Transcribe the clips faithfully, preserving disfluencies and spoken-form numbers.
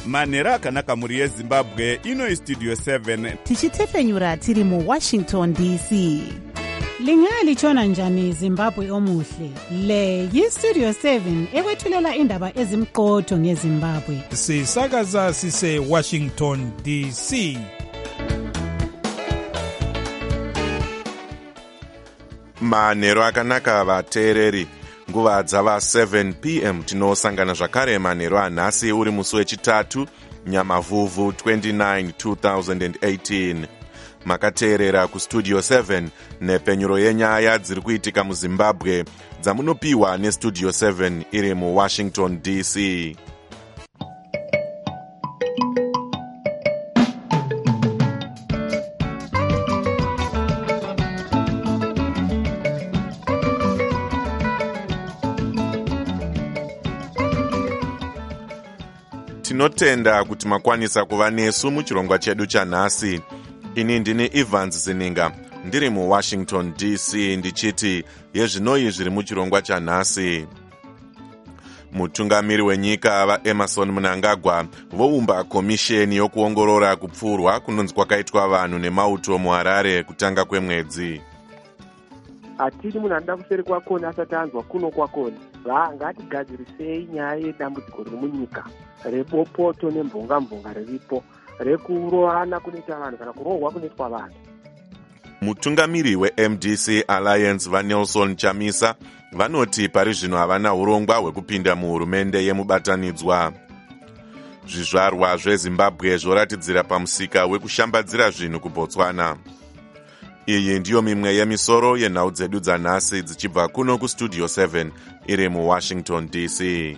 manhero akanaka mhuri yezimbabwe. Ino istudio seven tichitefenyura tiri muwashington D C. Lingalitshona njani Zimbabwe omuhle? Le yistudio seven ekwethulela indaba ezimqotho ngeZimbabwe. Sisakaza sise Washington D C. Manhero akanaka vateereri, nguva dzava seven p m tinosangana zvakare manhero anhasi uri musi wechitatu Nyamavhuvhu twenty-nine two thousand eighteen. Makateerera kustudio seven nepenyuro yenyaya dziri kuitika muZimbabwe dzamunopiwa nestudio seven iri muWashington D C. Tinotenda kuti makwanisa kuva nesu muchirongwa chedu chanhasi. Ini ndini Evans Zininga, ndiri muWashington D C ndichiti yezvinoi zviri muchirongwa chanhasi. Mutungamiri wenyika vaEmerson Mnangagwa voumba komisheni yokuongorora kupfurwa kunonzi kwakaitwa vanhu nemauto muHarare kutanga kwemwedzi. Hatiri munhu anoda kuseri kwakona asati anzwa kuno kwakona. Ngatigadzirisei nyaya yedambudziko riri munyika rebopoto nembonga-mbonga riripo rekurohana kunoita vanhu kana kurohwa kunoitwa vanhu. Mutungamiri weM D C Alliance vaNelson Chamisa vanoti pari zvino havana urongwa hwekupinda muhurumende yemubatanidzwa. Zvizvarwa zveZimbabwe zvoratidzira pamusika wekushambadzira zvinhu kuBotswana. Iyi ndiyo mimwe yemisoro yenhau dzedu dzanhasi dzichibva kuno kustudio seven iri muWashington D C.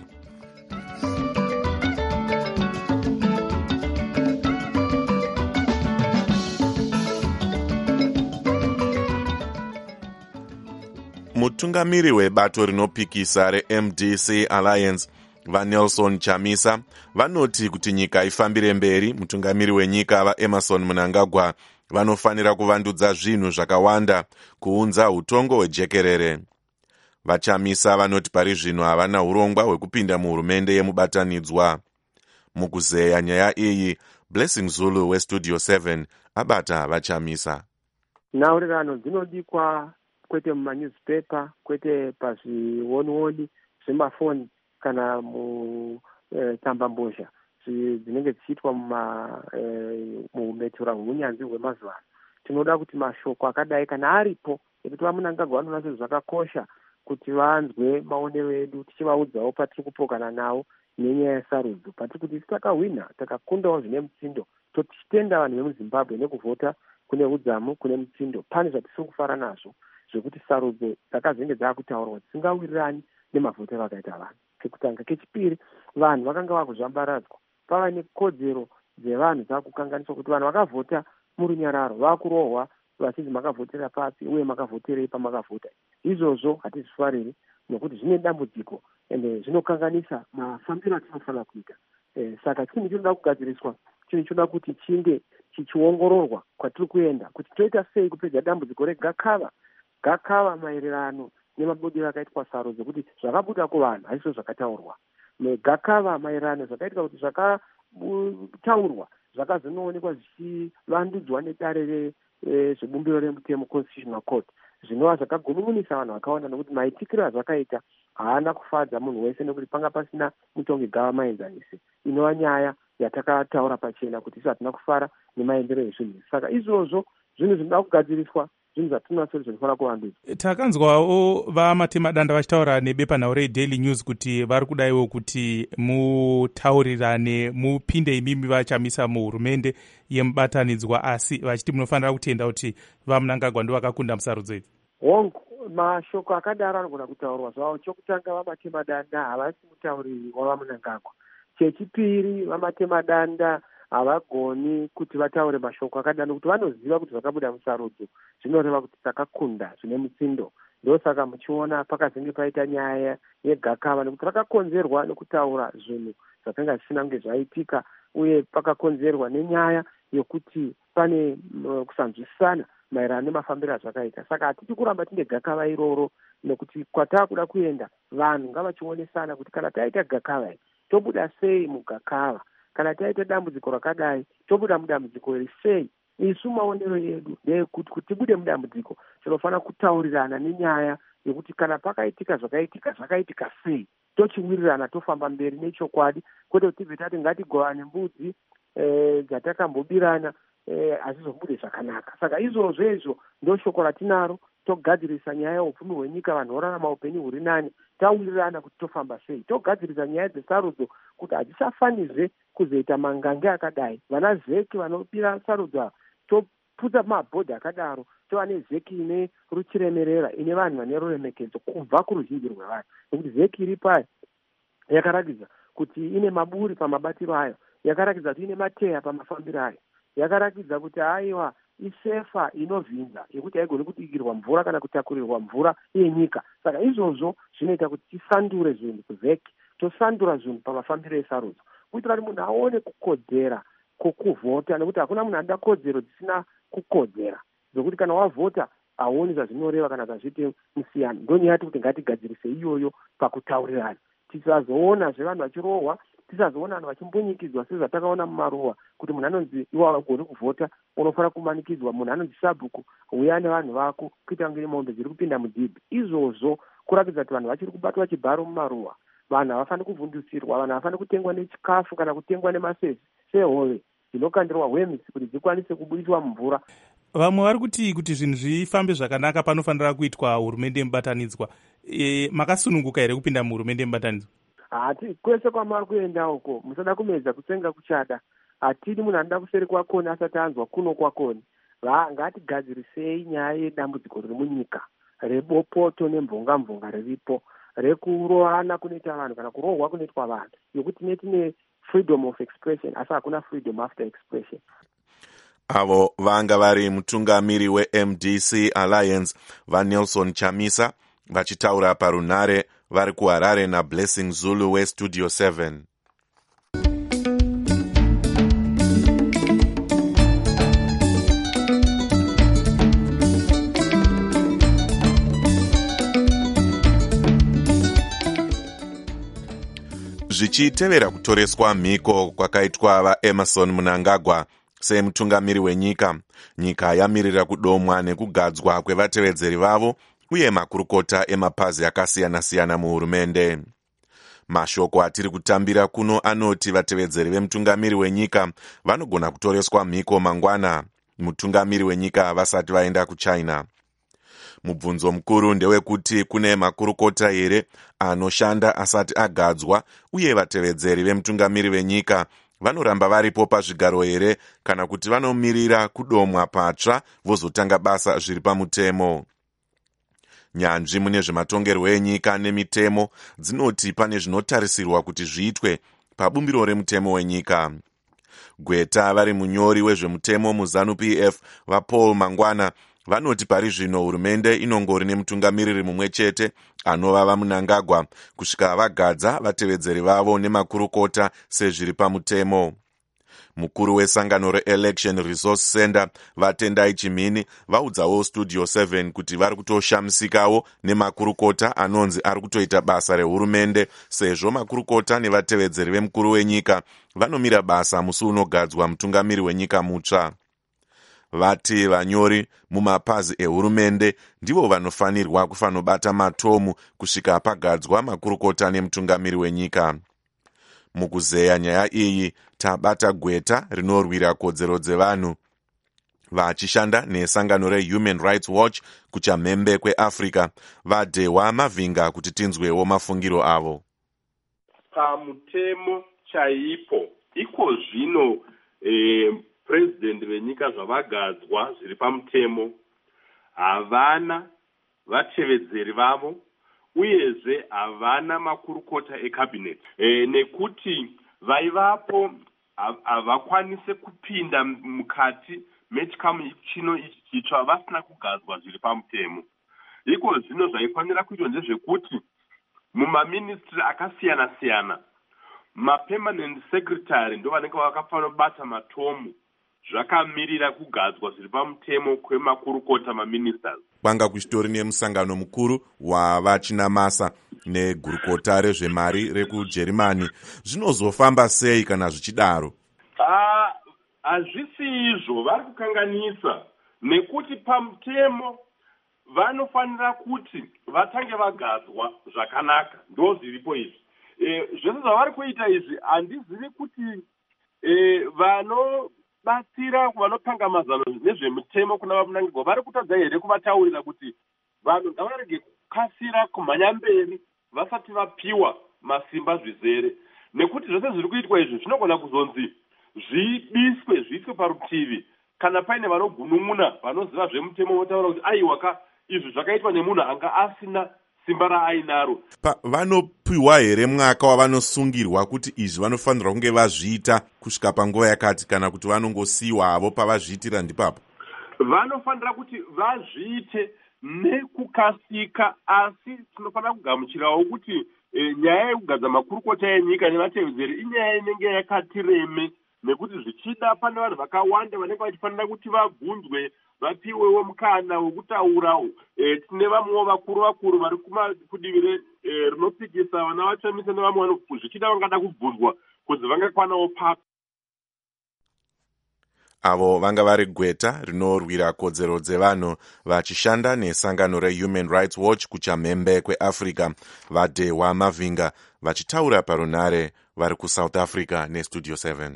Mutungamiri webato rinopikisa reM D C Alliance vaNelson Chamisa vanoti kuti nyika ifambire mberi, mutungamiri wenyika vaEmerson Mnangagwa vanofanira kuvandudza zvinhu zvakawanda kuunza utongo hwejekerere. VaChamisa vanoti pari zvino havana urongwa hwekupinda muhurumende yemubatanidzwa. Mukuzeya nyaya iyi, Blessing Zulu westudio seven abata VaChamisa. Nhaurirano dzinodikwa kwete mumanewspaper, kwete pazvioni-oni zvemafoni kana mutsambambozha dzinenge dzichiitwa muumetsura hweunyanzvi hwemazuva ano. Tinoda kuti mashoko akadai kana aripo ekuti vaMnangagwa vanoona sezvakakosha kuti vanzwe maonero edu tichivaudzawo patiri kupokana nawo nenyaya yesarudzo. Patiri kuti isi takahwina, takakundawo zvine mutsindo, totichitenda vanhu vemuZimbabwe nekuvhota kune udzamu, kune mutsindo. Pane zvatisiri kufara nazvo zvekuti sarudzo dzakazenge dzakutaurwa dzisingawirirani nemavhotero akaita vanhu. Kekutanga. Kechipiri, vanhu vakanga vakuzvambaradzwa. Pava nekodzero dzevanhu dzakukanganiswa kuti vanhu vakavhota murunyararo vakurohwa vachinzi makavhotera papi uye makavhoterei pamakavhota. Izvozvo hatizvifariri nekuti zvine dambudziko ende zvinokanganisa mafambiro atinofanira kuita. E, saka chinhu chinoda kugadziriswa, chinhu chinoda kuti chinge chichiongororwa kwatiri kuenda kuti toita sei kupedza dambudziko regakava. Gakava maererano nemabudiro akaitwa sarudzo kuti zvakabuda kuvanhu hazvo zvakataurwa. Negakava maererano zvakaitika kuti zvakataurwa zvakazonoonekwa zvichivandudzwa nedare rezvebumbiro remutemo constitutional court. Zvinova zvakagunun'unisa vanhu vakawanda nokuti maitikiro azvakaita haana kufadza munhu wese nekuti panga pasina mutongi gava maenzanisi. Inova nyaya yatakataura pachena kuti isi hatina kufara nemaendero ezvinhu. Saka izvozvo zvinhu zvinoda kugadziriswa, zvinhu zvatinonasori zvinofanira kuvandudzwa. Takanzwawo vamatemadanda vachitaura nebepanhau reDaily News kuti vari kudaiwo kuti mutaurirane, mupinde imimi vaChamisa muhurumende yemubatanidzwa, asi vachiti munofanira kutenda kuti vaMnangagwa ndo vakakunda musarudzo idzi. Hongu, mashoko akadaro anogona kutaurwa zvavo. Chokutanga, vamatemadanda havasi mutauriri wavaMnangagwa. Chechipiri, vamatemadanda havagoni kuti vataure mashoko akadaro nokuti vanoziva kuti zvakabuda musarudzo zvinoreva kuti takakunda zvine mutsindo. Ndosaka muchiona pakazenge paita nyaya yegakava nekuti rakakonzerwa nekutaura zvinhu zvakanga zvisina kunge zvaitika, uye pakakonzerwa nenyaya yokuti pane uh, kusanzwisana maererano nemafambiro azvakaita. Saka hatiti kuramba tine gakava iroro nekuti kwatakuda kuenda vanhu ngavachionesana kuti kana taita gakava tobuda sei mugakava kana taita dambudziko rakadai tobuda mudambudziko iri sei. Isu maonero edu ndeyekuti kuti tibude mudambudziko tinofanira kutaurirana nenyaya yekuti kana pakaitika zvakaitika zvakaitika sei, tochiwirirana tofamba mberi nechokwadi, kwete kuti tibve tati ngatigovane mbudzi dzatakambobirana hazvizobude zvakanaka. Saka izvozvo izvo ndo shoko ratinaro, togadzirisa nyaya yeupfumi hwenyika, vanhu vorarama upenyu huri nani, tawirirana kuti tofamba sei, togadzirisa nyaya dzesarudzo kuti hadzisafanizve kuzoita mangange akadai. Vana zeki vanobira sarudzo toputsa mabhodhi akadaro, tova nezeki ine ruchiremerera, ine vanhu vane ruremekedzo kubva kuruzhinji rwevanhu, nekuti zeki iri payo yakaratidza kuti ine maburi pamabatiro ayo, yakaratidza kuti ine mateya pamafambiro ayo, yakaratidza kuti aiwa isefa inovhinza yekuti haigoni kutikirwa mvura kana kutakurirwa mvura yenyika. Saka izvozvo zvinoita kuti tisandure zvinhu kuvheki, tosandura zvinhu pamafambiro esarudzo, kuitira kuti munhu aone kukodzera kwokuvhota, nekuti hakuna munhu anoda kodzero dzisina kukodzera, zvokuti kana wavhota hauoni zvazvinoreva kana zvazviite musiyano. Ndonyaya kuti ngatigadzirise iyoyo pakutaurirana, tisazoona zvevanhu vachirohwa, tisazoona vanhu vachimbunyikidzwa sezvatakaona mumaruwa, kuti munhu anonzi iwa hagoni kuvhota unofanira kumanikidzwa, munhu anonzi sabhuku uya nevanhu vako kuita kunge mombe dziri kupinda mudhibhi. Izvozvo kuratidza kuti vanhu vachiri kubatwa chibharo mumaruwa, vanhu havafaniri kuvhundusirwa, vanhu havafaniri kutengwa nechikafu kana kutengwa nemasezi sehove dzinokandirwa hwemisi kuti dzikwanise kubudiswa mumvura. Vamwe vari kuti kuti zvinhu zvifambe zvakanaka panofanira kuitwa hurumende yemubatanidzwa. E, makasununguka here kupinda muhurumende yemubatanidzwa? Hati kwese kwamari kuenda uko musada kumedza kutsenga kuchada, hatidi munhu anoda kuseri kwakoni asati anzwa kuno kwakoni. Ngatigadzirisei nyaya yedambudziko riri munyika rebopoto nemvonga mvonga riripo, rekurohana kunoita vanhu kana kurohwa kunoitwa vanhu, yokuti netine freedom of expression asi hakuna freedom after expression. Avo vanga vari mutungamiri we-M D C Alliance vaNelson Chamisa vachitaura parunhare vari kuHarare naBlessing Zulu weStudio seven. Zvichitevera kutoreswa mhiko kwakaitwa vaEmerson Mnangagwa semutungamiri wenyika, nyika yamirira kudomwa nekugadzwa kwevatevedzeri vavo uye makurukota emapazi akasiyana-siyana muhurumende. Mashoko atiri kutambira kuno anoti vatevedzeri vemutungamiri wenyika vanogona kutoreswa mhiko mangwana, mutungamiri wenyika vasati vaenda kuChina. Mubvunzo mukuru ndewekuti kune makurukota here anoshanda asati agadzwa uye vatevedzeri vemutungamiri wenyika vanoramba varipo pazvigaro here kana kuti vanomirira kudomwa patsva vozotanga basa zviri pamutemo. Nyanzvi mune zvematongerwo enyika nemitemo dzinoti pane zvinotarisirwa kuti zviitwe pabumbiro remutemo wenyika. Gweta vari munyori wezvemutemo muZanu-P F vaPaul Mangwana vanoti pari zvino hurumende inongori nemutungamiriri mumwe chete anova vaMnangagwa kusvika vagadza vatevedzeri vavo nemakurukota sezviri pamutemo. Mukuru wesangano reElection Resource Center vaTendai Chimini vaudzawo Studio seven kuti vari kutoshamisikawo nemakurukota anonzi ari kutoita basa rehurumende sezvo makurukota nevatevedzeri vemukuru wenyika vanomira basa musi unogadzwa mutungamiri wenyika mutsva. Vati vanyori mumapazi ehurumende ndivo vanofanirwa kufanobata matomu kusvika pagadzwa makurukota nemutungamiri wenyika. Mukuzeya nyaya iyi tabata gweta rinorwira kodzero dzevanhu vachishanda nesangano reHuman Rights Watch kuchamhembe kweAfrica vadehwa mavhinga kuti tinzwewo mafungiro avo. Pamutemo chaipo iko zvino eh, president venyika zvavagadzwa zviri pamutemo havana vatevedzeri vavo uyezve havana makurukota ecabinet e, nekuti vaivapo havakwanise kupinda mukati mechikamu chino ichi chitsva vasina kugadzwa zviri pamutemo. Iko zvino zvaifanira kuitwa ndezvekuti mumaministry akasiyana-siyana mapermanent secretary ndo vanenge vakafanira kubata matomu zvakamirira kugadzwa zviri pamutemo kwemakurukota maministers. Kwanga kuchitori nemusangano mukuru wavachinamasa negurukota rezvemari rekujeremani zvinozofamba sei kana zvichidaro? Hazvisi izvo, vari kukanganisa, nekuti pamutemo vanofanira kuti vatange vagadzwa zvakanaka, ndo zviripo izvi. E, zvese zvavari kuita izvi handizivi kuti e, vanobatsira vanopanga mazano nezvemutemo kuna vamunangagwa vari kutadza here kuvataurira kuti vanhu ngavarege kukasira kumhanya mberi vasati vapiwa masimba zvizere, nekuti zvose zviri kuitwa izvi zvinogona kuzonzi zvidiswe zviiswe parutivi kana paine vanogunun'una vanoziva zvemutemo votaura kuti aiwa ka izvi zvakaitwa nemunhu anga asina simba raainaro. Vanopiwa here mwaka wavanosungirwa kuti izvi vanofanirwa kunge vazviita kusvika panguva yakati, kana kuti vanongosiyiwa havo pavazviitira ndipapo? Vanofanira kuti vazviite nekukasika, asi tinofanira kugamuchirawo kuti e, nyaya yekugadza makurukota enyika nevatevedzeri inyaya inenge yakati reme, nekuti zvichida pane vanhu vakawanda vanenge vachifanira kuti vabvunzwe vapiwewo mukana wekutaura. E, tine vamwewo vakuru vakuru vari kudivi e, rinopikisa vana vachamisa nevamwe zvichida vangada kubvunzwa kuti vangakwanawo papa. Avo vanga vari gweta rinorwira kodzero dzevanhu vachishanda nesangano reHuman Rights Watch kuchamhembe kweAfrica, vaDehwa Mavinga, vachitaura parunare vari kuSouth Africa neStudio seven.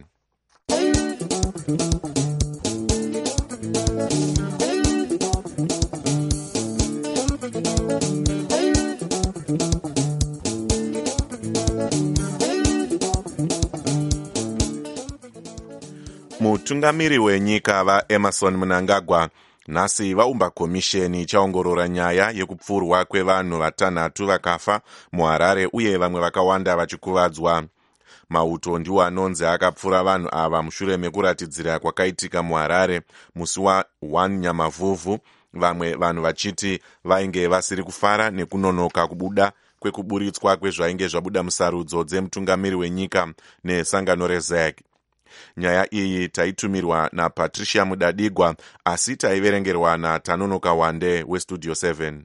Mutungamiri wenyika vaEmmerson Mnangagwa nhasi vaumba komisheni ichaongorora nyaya yekupfurwa kwevanhu vatanhatu vakafa muHarare uye vamwe vakawanda vachikuvadzwa. Mauto ndiwo anonzi akapfura vanhu ava mushure mekuratidzira kwakaitika muHarare musi wa Nyamavhuvhu, vamwe vanhu vachiti vainge vasiri kufara nekunonoka kubuda kwekuburitswa kwezvainge zvabuda musarudzo dzemutungamiri wenyika nesangano reZ A G. Nyaya iyi taitumirwa naPatricia Mudadigwa, asi taiverengerwa naTanonoka Wande weStudio seven.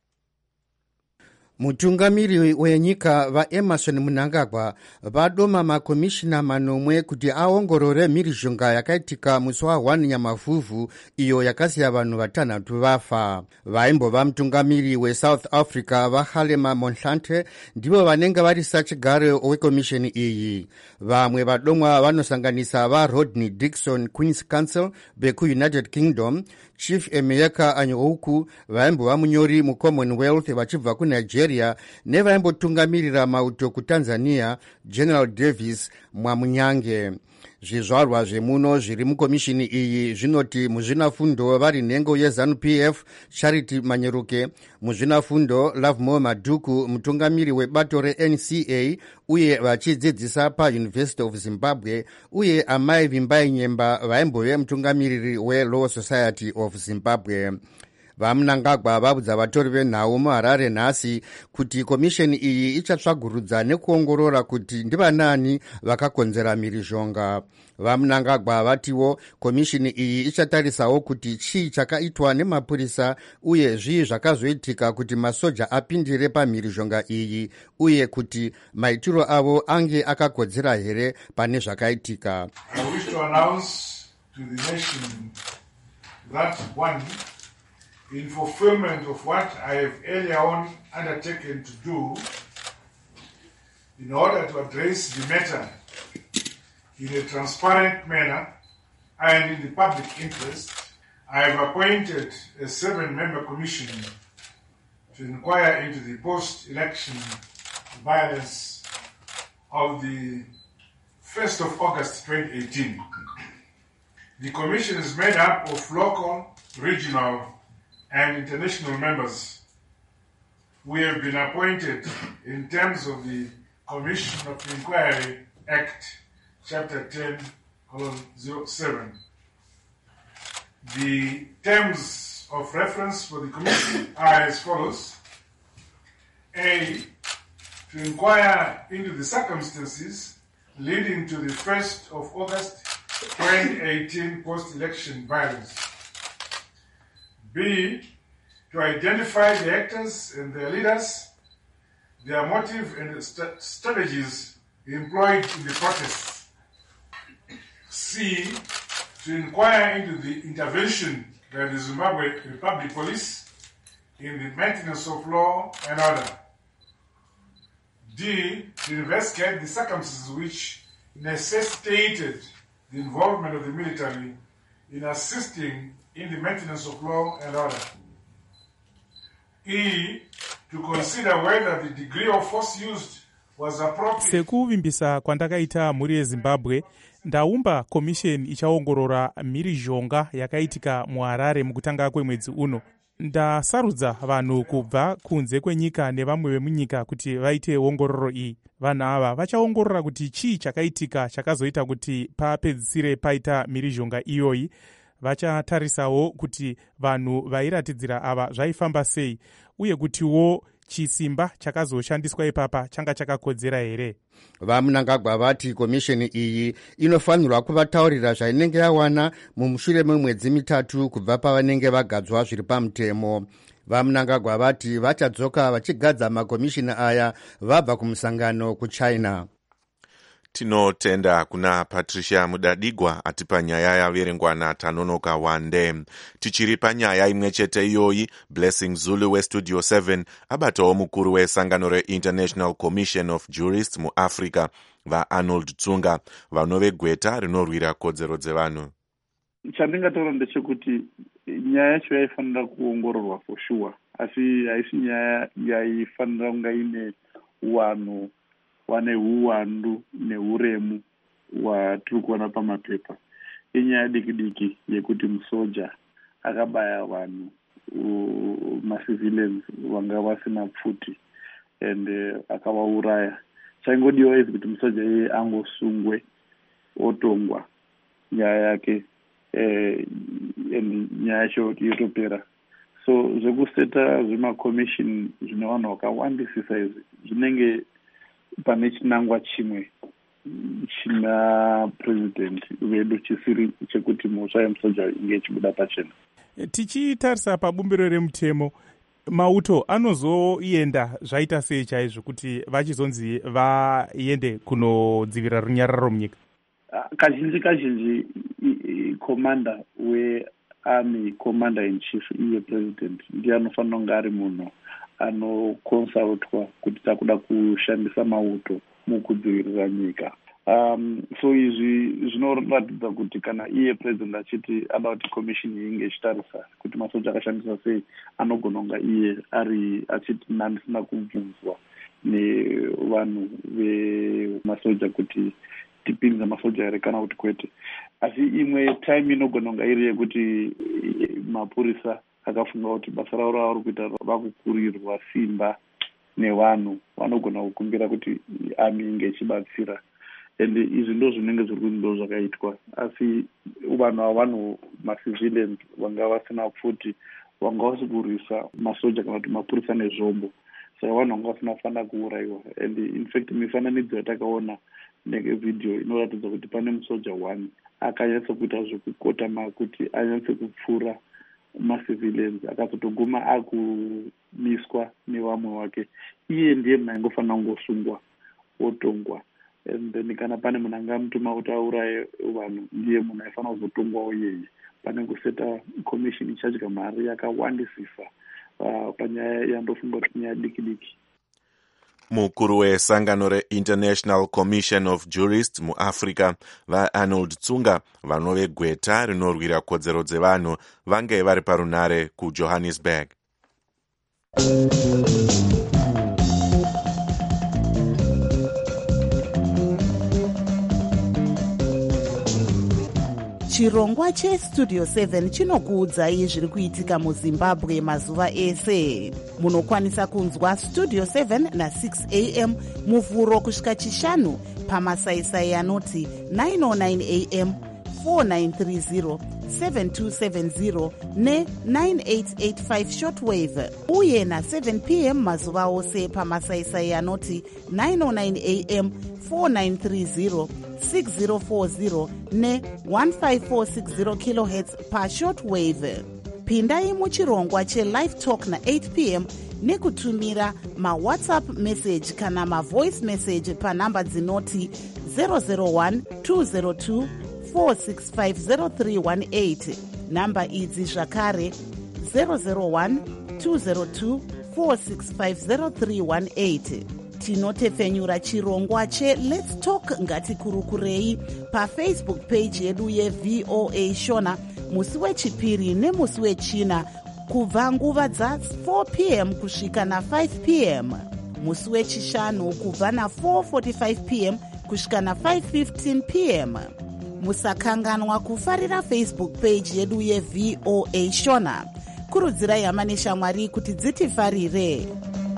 Mutungamiri wenyika vaEmmerson Mnangagwa vadoma makomishina manomwe kuti aongorore mhirizhonga yakaitika musi wa one Nyamavhuvhu iyo yakasiya vanhu vatanhatu vafa. Vaimbova mutungamiri weSouth Africa vaHalema Mohlanthe ndivo vanenge vari sachigare wekomisheni iyi. Vamwe vadomwa vanosanganisa vaRodney Dixon, Queen's Counsel vekuUnited Kingdom, Chief Emeka Anyouku vaimbova munyori muCommonwealth vachibva kuNigeria, nevaimbotungamirira mauto kuTanzania, General Davis Mwamunyange. Zvizvarwa zvemuno zviri mukomishini iyi zvinoti muzvinafundo vari nhengo yeZANU P F Charity Manyeruke, muzvinafundo Lovemore Maduku mutungamiri webato reN C A uye vachidzidzisa paUniversity of Zimbabwe, uye Amai Vimbai Nyemba vaimbove mutungamiriri weLaw Society of Zimbabwe. VaMnangagwa vabudza vatori venhau muHarare nhasi kuti komisheni iyi ichatsvagurudza nekuongorora kuti ndivanani vakakonzera mhirizhonga. VaMnangagwa vatiwo komishini iyi ichatarisawo kuti chii chakaitwa nemapurisa uye zvii zvakazoitika kuti masoja apindire pamhirizhonga iyi, uye kuti maitiro avo ange akakodzera here pane zvakaitika. I wish to announce to the nation that one, in fulfillment of what I have earlier on undertaken to do in order to address the matter in a transparent manner and in the public interest, I have appointed a seven-member commission to inquire into the post-election violence of the first of August twenty eighteen. The commission is made up of local, regional, and international members who have been appointed in terms of the Commission of Inquiry Act, Chapter ten, colon oh seven. The terms of reference for the Commission are as follows. A, to inquire into the circumstances leading to the first of August twenty eighteen post-election violence. B, to identify the actors and their leaders, their motive and st- strategies employed in the protests. C. To inquire into the intervention by the Zimbabwe Republic Police in the maintenance of law and order. D. To investigate the circumstances which necessitated the involvement of the military in assisting in the maintenance of law and order. E. To consider whether the degree of force used was appropriate. Sekuvimbisa kwandakaita mhuri yeZimbabwe, ndaumba komisheni ichaongorora mhirizhonga yakaitika muHarare mukutanga kwemwedzi uno. Ndasarudza vanhu kubva kunze kwenyika nevamwe vemunyika kuti vaite ongororo iyi. Vanhu ava vachaongorora kuti chii chakaitika chakazoita kuti papedzisire paita mhirizhonga iyoyi. Vachatarisawo kuti vanhu vairatidzira ava zvaifamba sei, uye kutiwo chisimba chakazoshandiswa ipapa changa chakakodzera here. vaMnangagwa vati komisheni iyi inofanirwa kuvataurira zvainenge yawana mumushure memwedzi mitatu kubva pavanenge vagadzwa zviri pamutemo. vaMnangagwa vati vachadzoka vachigadza makomishini aya vabva kumusangano kuchina. Tinotenda kuna Patricia Mudadigwa atipa nyaya yaverengwa naTanonoka Wande. Tichiri panyaya imwe chete iyoyi, Blessing Zulu weStudio seven abatawo mukuru wesangano reInternational Commission of Jurists muAfrica vaArnold Tsunga vanove gweta rinorwira kodzero dzevanhu. Chandingataura ndechekuti nyaya yacho yaifanira kuongororwa for sure, asi haisi nyaya yaifanira kunga ine wanhu wane huwandu neuremu watiri kuona pamapepa. Inyaya diki diki yekuti musoja akabaya vanhu macivilians vanga vasina pfuti and uh, akavauraya. Chaingodiwa izi kuti musoja iye angosungwe otongwa nyaya yake eh, and nyaya yacho yotopera. So zvekuseta zvimakomishini zvine vanhu vakawandisisa izvi zvinenge pane chinangwa chimwe china president vedu chisiri chekuti mhosva yemusoja inge ichibuda pachena. Tichitarisa pabumbiro remutemo, mauto anozoenda zvaita sei chaizvo kuti vachizonzi vaende kunodzivira runyararo munyika? Kazhinji kazhinji commander wearmy, commander in chief iye president ndiye anofanira kunge ari munhu anokonsultwa kuti takuda kushandisa mauto mukudzivirira nyika. Um, so izvi zvinoratidza kuti kana iye president achiti ada kuti commission inge ichitarisa kuti masoja akashandisa sei, anogona kunga iye ari achiti ndisina kubvunzwa nevanhu vemasoja kuti tipinza masoja here kana kuti kwete. Asi imwe time inogona kunga iri yekuti mapurisa akafunga kuti basa ravo ravari kuita vakukurirwa simba nevanhu, vanogona kukumbira kuti army inge ichibatsira. And izvi ndo zvinenge zviri kundo zvakaitwa. Asi vanhu ava vanhu macivilians vanga vasina pfuti vanga vasikurisa masoja kana kuti mapurisa nezvombo, saka vanhu vanga vasina kufanira kuurayiwa. And in fact mifananidzo yatakaona nevideo inoratidza kuti pane musoja one akanyatsa kuita zvekukotama kuti anyatse kupfuura macivilians akazotoguma akumiswa nevamwe wake. Iye ndiye munhu aingofanira kungosungwa otongwa. And then kana pane munhu angamutuma kuti auraye vanhu ndiye munhu aifanira kuzotongwawo iyeye. Pane kuseta commission ichadya mari yakawandisisa uh, panyaya yandofunga kuti nyaya diki diki. Mukuru wesangano reInternational Commission of Jurists muAfrica vaArnold Tsunga vanove gweta rinorwira kodzero dzevanhu vange vari parunare kuJohannesburg. Chirongwa cheStudio seven chinokuudzai zviri kuitika muZimbabwe mazuva ese. Munokwanisa kunzwa Studio seven na six a m muvhuro kusvika chishanu pamasaisai anoti nine oh nine a m, four nine three zero, seven two seven zero ne nine eight eight five shortwave, uye na seven p m mazuva ose pamasaisai anoti nine oh nine a m, four nine three zero, six zero four zero ne one five four six zero kilohertz pa shortwave. Pindai muchirongwa cheLive Talk na eight p m nekutumira mawhatsapp message kana mavoice message panhamba dzinoti zero zero one two zero two four six five zero three one eight, namba idzi zvakare zero zero one two zero two four six five zero three one eight. tinotepfenyura chirongwa cheLet's Talk ngatikurukurei pafacebook page yedu yevoa shona musi wechipiri nemusi wechina kubva nguva dza four p m kusvika na five p m, musi wechishanu kubva na four forty-five p m kusvika na five fifteen p m. musakanganwa kufarira Facebook page yedu yevoa shona. kurudzirai hama neshamwari kuti dzitifarire.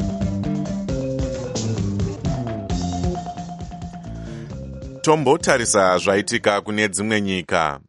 Tombotarisa zvaitika kune dzimwe nyika.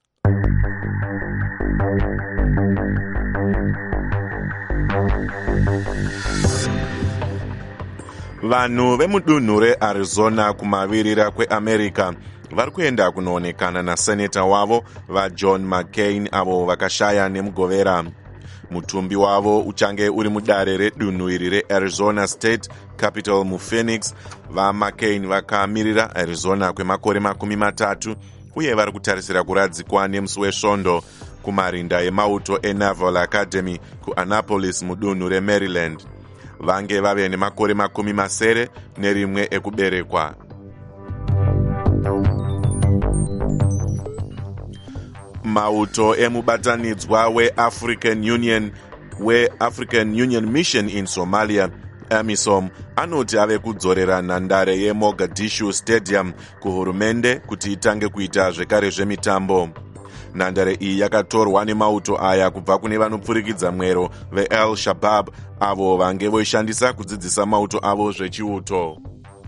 Vanhu vemudunhu reArizona kumavirira kweAmerica vari kuenda kunoonekana naseneta wavo vaJohn McCain avo vakashaya nemugovera. Mutumbi wavo uchange uri mudare redunhu iri reArizona State Capital muPhoenix. VaMcCain vakamirira Arizona kwemakore makumi matatu uye vari kutarisira kuradzikwa nemusi wesvondo kumarinda emauto eNaval Academy kuAnnapolis mudunhu reMaryland. Vange vave nemakore makumi masere nerimwe ekuberekwa. Mauto emubatanidzwa weAfrican Union weAfrican Union Mission in Somalia AMISOM anoti ave kudzorera nhandare yeMogadishu Stadium kuhurumende kuti itange kuita zvekare zvemitambo. Nhandare iyi yakatorwa nemauto aya kubva kune vanopfurikidza mwero veAl Shabaab avo vange voishandisa kudzidzisa mauto avo zvechiuto.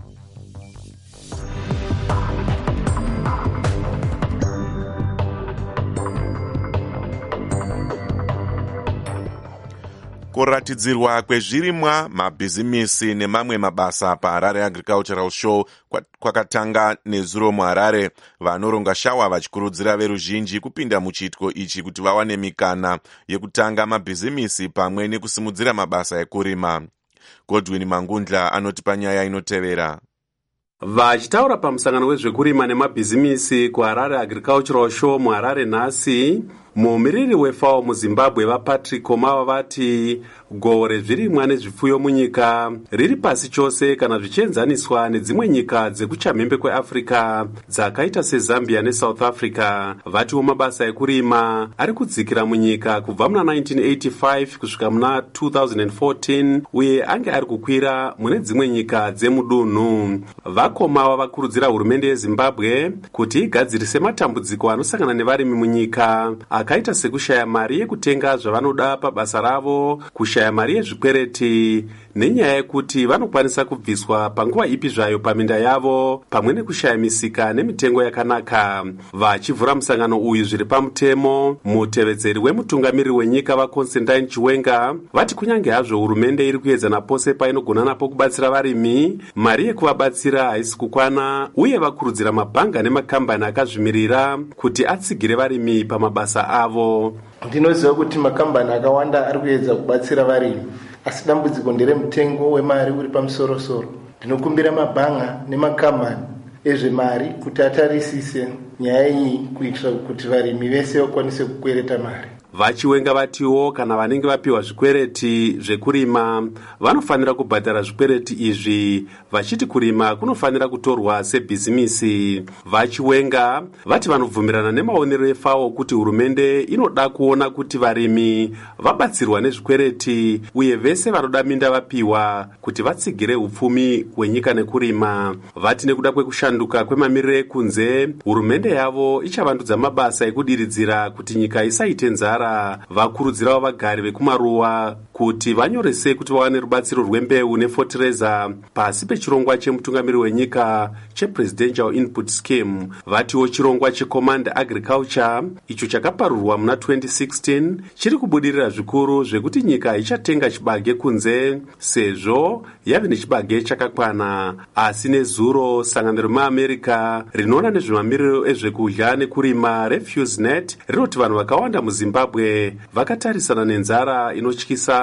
Kuratidzirwa kwezvirimwa, mabhizimisi nemamwe mabasa paHarare Agricultural Show kwakatanga nezuro muHarare, vanoronga shawa vachikurudzira veruzhinji kupinda muchiitiko ichi kuti vawane mikana yekutanga mabhizimisi pamwe nekusimudzira mabasa ekurima. Godwin Mangundla anoti panyaya inotevera. Vachitaura pamusangano wezvekurima nemabhizimisi kuHarare Agricultural Show muHarare nhasi, mumiriri weFAO muZimbabwe vaPatrick Komava vati gohwo rezvirimwa nezvipfuyo munyika riri pasi chose kana zvichienzaniswa nedzimwe nyika dzekuchamhembe kweAfrica dzakaita seZambia neSouth Africa. Vatiwo mabasa ekurima ari kudzikira munyika kubva muna nineteen eighty-five kusvika muna two thousand fourteen uye ange ari kukwira mune dzimwe nyika dzemudunhu. VaKomava vakurudzira hurumende yeZimbabwe kuti igadzirise matambudziko anosangana nevarimi munyika akaita sekushaya mari yekutenga zvavanoda pabasa ravo, kushaya mari yezvikwereti nenyaya yekuti vanokwanisa kubviswa panguva ipi zvayo paminda yavo, pamwe nekushaya misika nemitengo yakanaka. Vachivhura musangano uyu zviri pamutemo, mutevedzeri wemutungamiriri wenyika vaConstantine Chiwenga vati kunyange hazvo hurumende iri kuedza napose painogona napo kubatsira varimi, mari yekuvabatsira haisi kukwana, uye vakurudzira mabhanga nemakambani akazvimirira kuti atsigire varimi pamabasa avo. Ndinoziva kuti makambani akawanda ari kuedza kubatsira varimi, asi dambudziko nderemutengo wemari uri pamusoro-soro. Ndinokumbira mabhanga nemakambani ezvemari kuti atarisise nyaya iyi kuitira kuti varimi vese vakwanise kukwereta mari. Vachiwenga vatiwo kana vanenge vapiwa zvikwereti zvekurima vanofanira kubhadhara zvikwereti izvi, vachiti kurima kunofanira kutorwa sebhizimisi. Vachiwenga vati vanobvumirana nemaonero eFAO kuti hurumende inoda kuona kuti varimi vabatsirwa nezvikwereti uye vese vanoda minda vapiwa kuti vatsigire upfumi hwenyika nekurima. Vati nekuda kwekushanduka kwemamiriro ekunze, hurumende yavo ichavandudza mabasa ekudiridzira kuti nyika isaite nzara. Vakurudzirawo vagari vekumaruwa kuti vanyorese kuti vawane rubatsiro rwembeu nefotireza pasi pechirongwa chemutungamiriri wenyika chePresidential Input Scheme. Vatiwo chirongwa cheCommand Agriculture icho chakaparurwa muna twenty sixteen chiri kubudirira zvikuru zvekuti nyika ichatenga chibage kunze sezvo yave nechibage chakakwana. Asi nezuro sangano remuAmerica rinoona nezvemamiriro ezvekudya nekurima RefuseNet rinoti vanhu vakawanda muZimbabwe vakatarisana nenzara inotyisa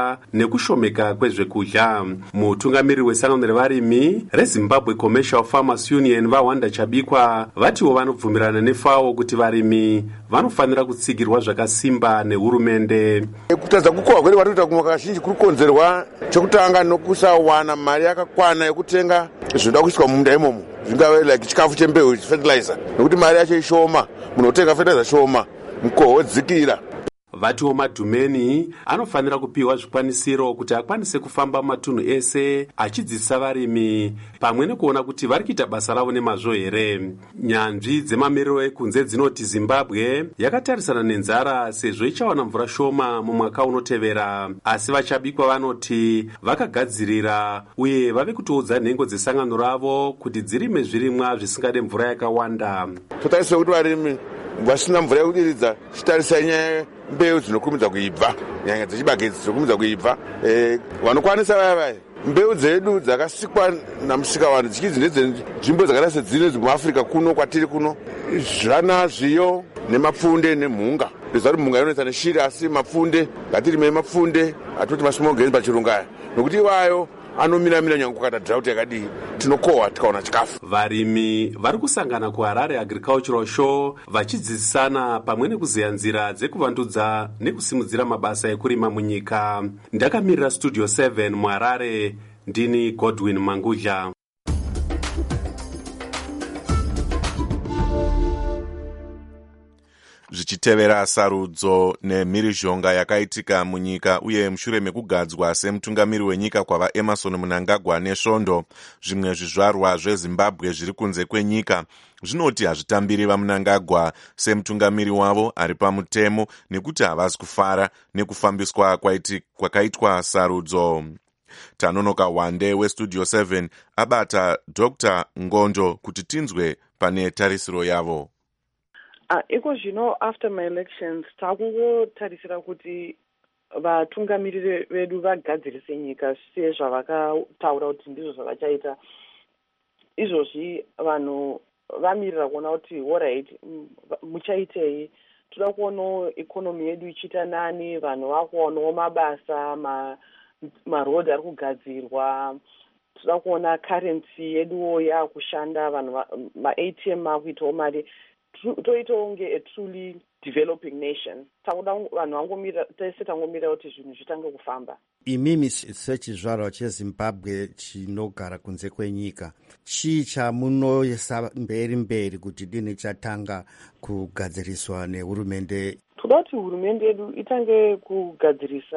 kwenyika nekushomeka kwezvekudya. Mutungamiriri wesangano revarimi reZimbabwe Commercial Farmers Union vaWanda Chabikwa vatiwo vanobvumirana neFAO kuti varimi vanofanira kutsigirwa zvakasimba nehurumende. Kutadza kukohwa kwedu varikuita kumwe kazhinji kuri kukonzerwa chekutanga nokusawana mari yakakwana yekutenga zvinoda kuiswa mumunda imomo, zvingave like chikafu chembeu fertilizer, nekuti mari yacho ishoma, munotenga fertilizer shoma, mukohwo dzikira. Vatiwo Madhumeni anofanira kupiwa zvikwanisiro kuti akwanise kufamba matunhu ese achidzidzisa varimi pamwe nekuona kuti vari kuita basa ravo nemazvo here. Nyanzvi dzemamiriro ekunze dzinoti Zimbabwe yakatarisana nenzara sezvo ichawana mvura shoma mumwaka unotevera, asi vaChabikwa vanoti vakagadzirira uye vave kutoudza nhengo dzesangano ravo kuti dzirime zvirimwa zvisingade mvura yakawanda. Totarisira kuti varimi vasina mvura yekudiridza chitarisa nyaya mbeu dzinokurumidza kuibva, nyaya dzechibage dzinokurumidza kuibva. Eh, vanokwanisa vaya vaya mbeu dzedu dzakasikwa namusikavanhu dzichidzi ndedzenzvimbo dzakaita sedzine muAfrica kuno kwatiri kuno, zvana zviyo nemapfunde nemhunga. Ndiziva kuti mhunga inoita neshiri, asi mapfunde ngatirime mapfunde atoti masmall grains pachirungu aya, nokuti iwayo anomira-mira nyange kukata drought yakadii, tinokohwa tikaona chikafu. Varimi vari kusangana kuHarare Agricultural Show vachidzidzisana pamwe nekuziya nzira dzekuvandudza nekusimudzira mabasa ekurima munyika. Ndakamirira Studio seven muHarare, ndini Godwin Mangudya. Zvichitevera sarudzo nemhirizhonga yakaitika munyika uye mushure mekugadzwa semutungamiri wenyika kwava Emmerson Mnangagwa nesvondo, zvimwe zvizvarwa zveZimbabwe zviri kunze kwenyika zvinoti hazvitambiri vaMnangagwa semutungamiri wavo ari pamutemo nekuti havasi kufara nekufambiswa kwakaitwa sarudzo. Tanonoka Wande weStudio seven abata Doctor Ngondo kuti tinzwe pane tarisiro yavo. Uh, iko zvino after my elections takungotarisira kuti vatungamiriri vedu vagadzirise nyika sezvavakataura kuti ndizvo zvavachaita. Izvozvi vanhu vamirira kuona kuti alright, muchaitei, toda kuonawo ikonomi yedu ichiita nani, vanhu vakuonawo mabasa, marodhi ari kugadzirwa, toda kuona currency yeduwo yakushanda, vanhu ma-A T M akuitawo mari, toitawo kunge a truly developing nation. Takuda vanhu vangomira, tese tangomira kuti zvinhu zvitange kufamba. Imimi sechizvarwa cheZimbabwe chinogara kunze kwenyika, chii chamunoisa mberi mberi kuti dini chatanga kugadziriswa nehurumende? Toda kuti hurumende yedu itange kugadzirisa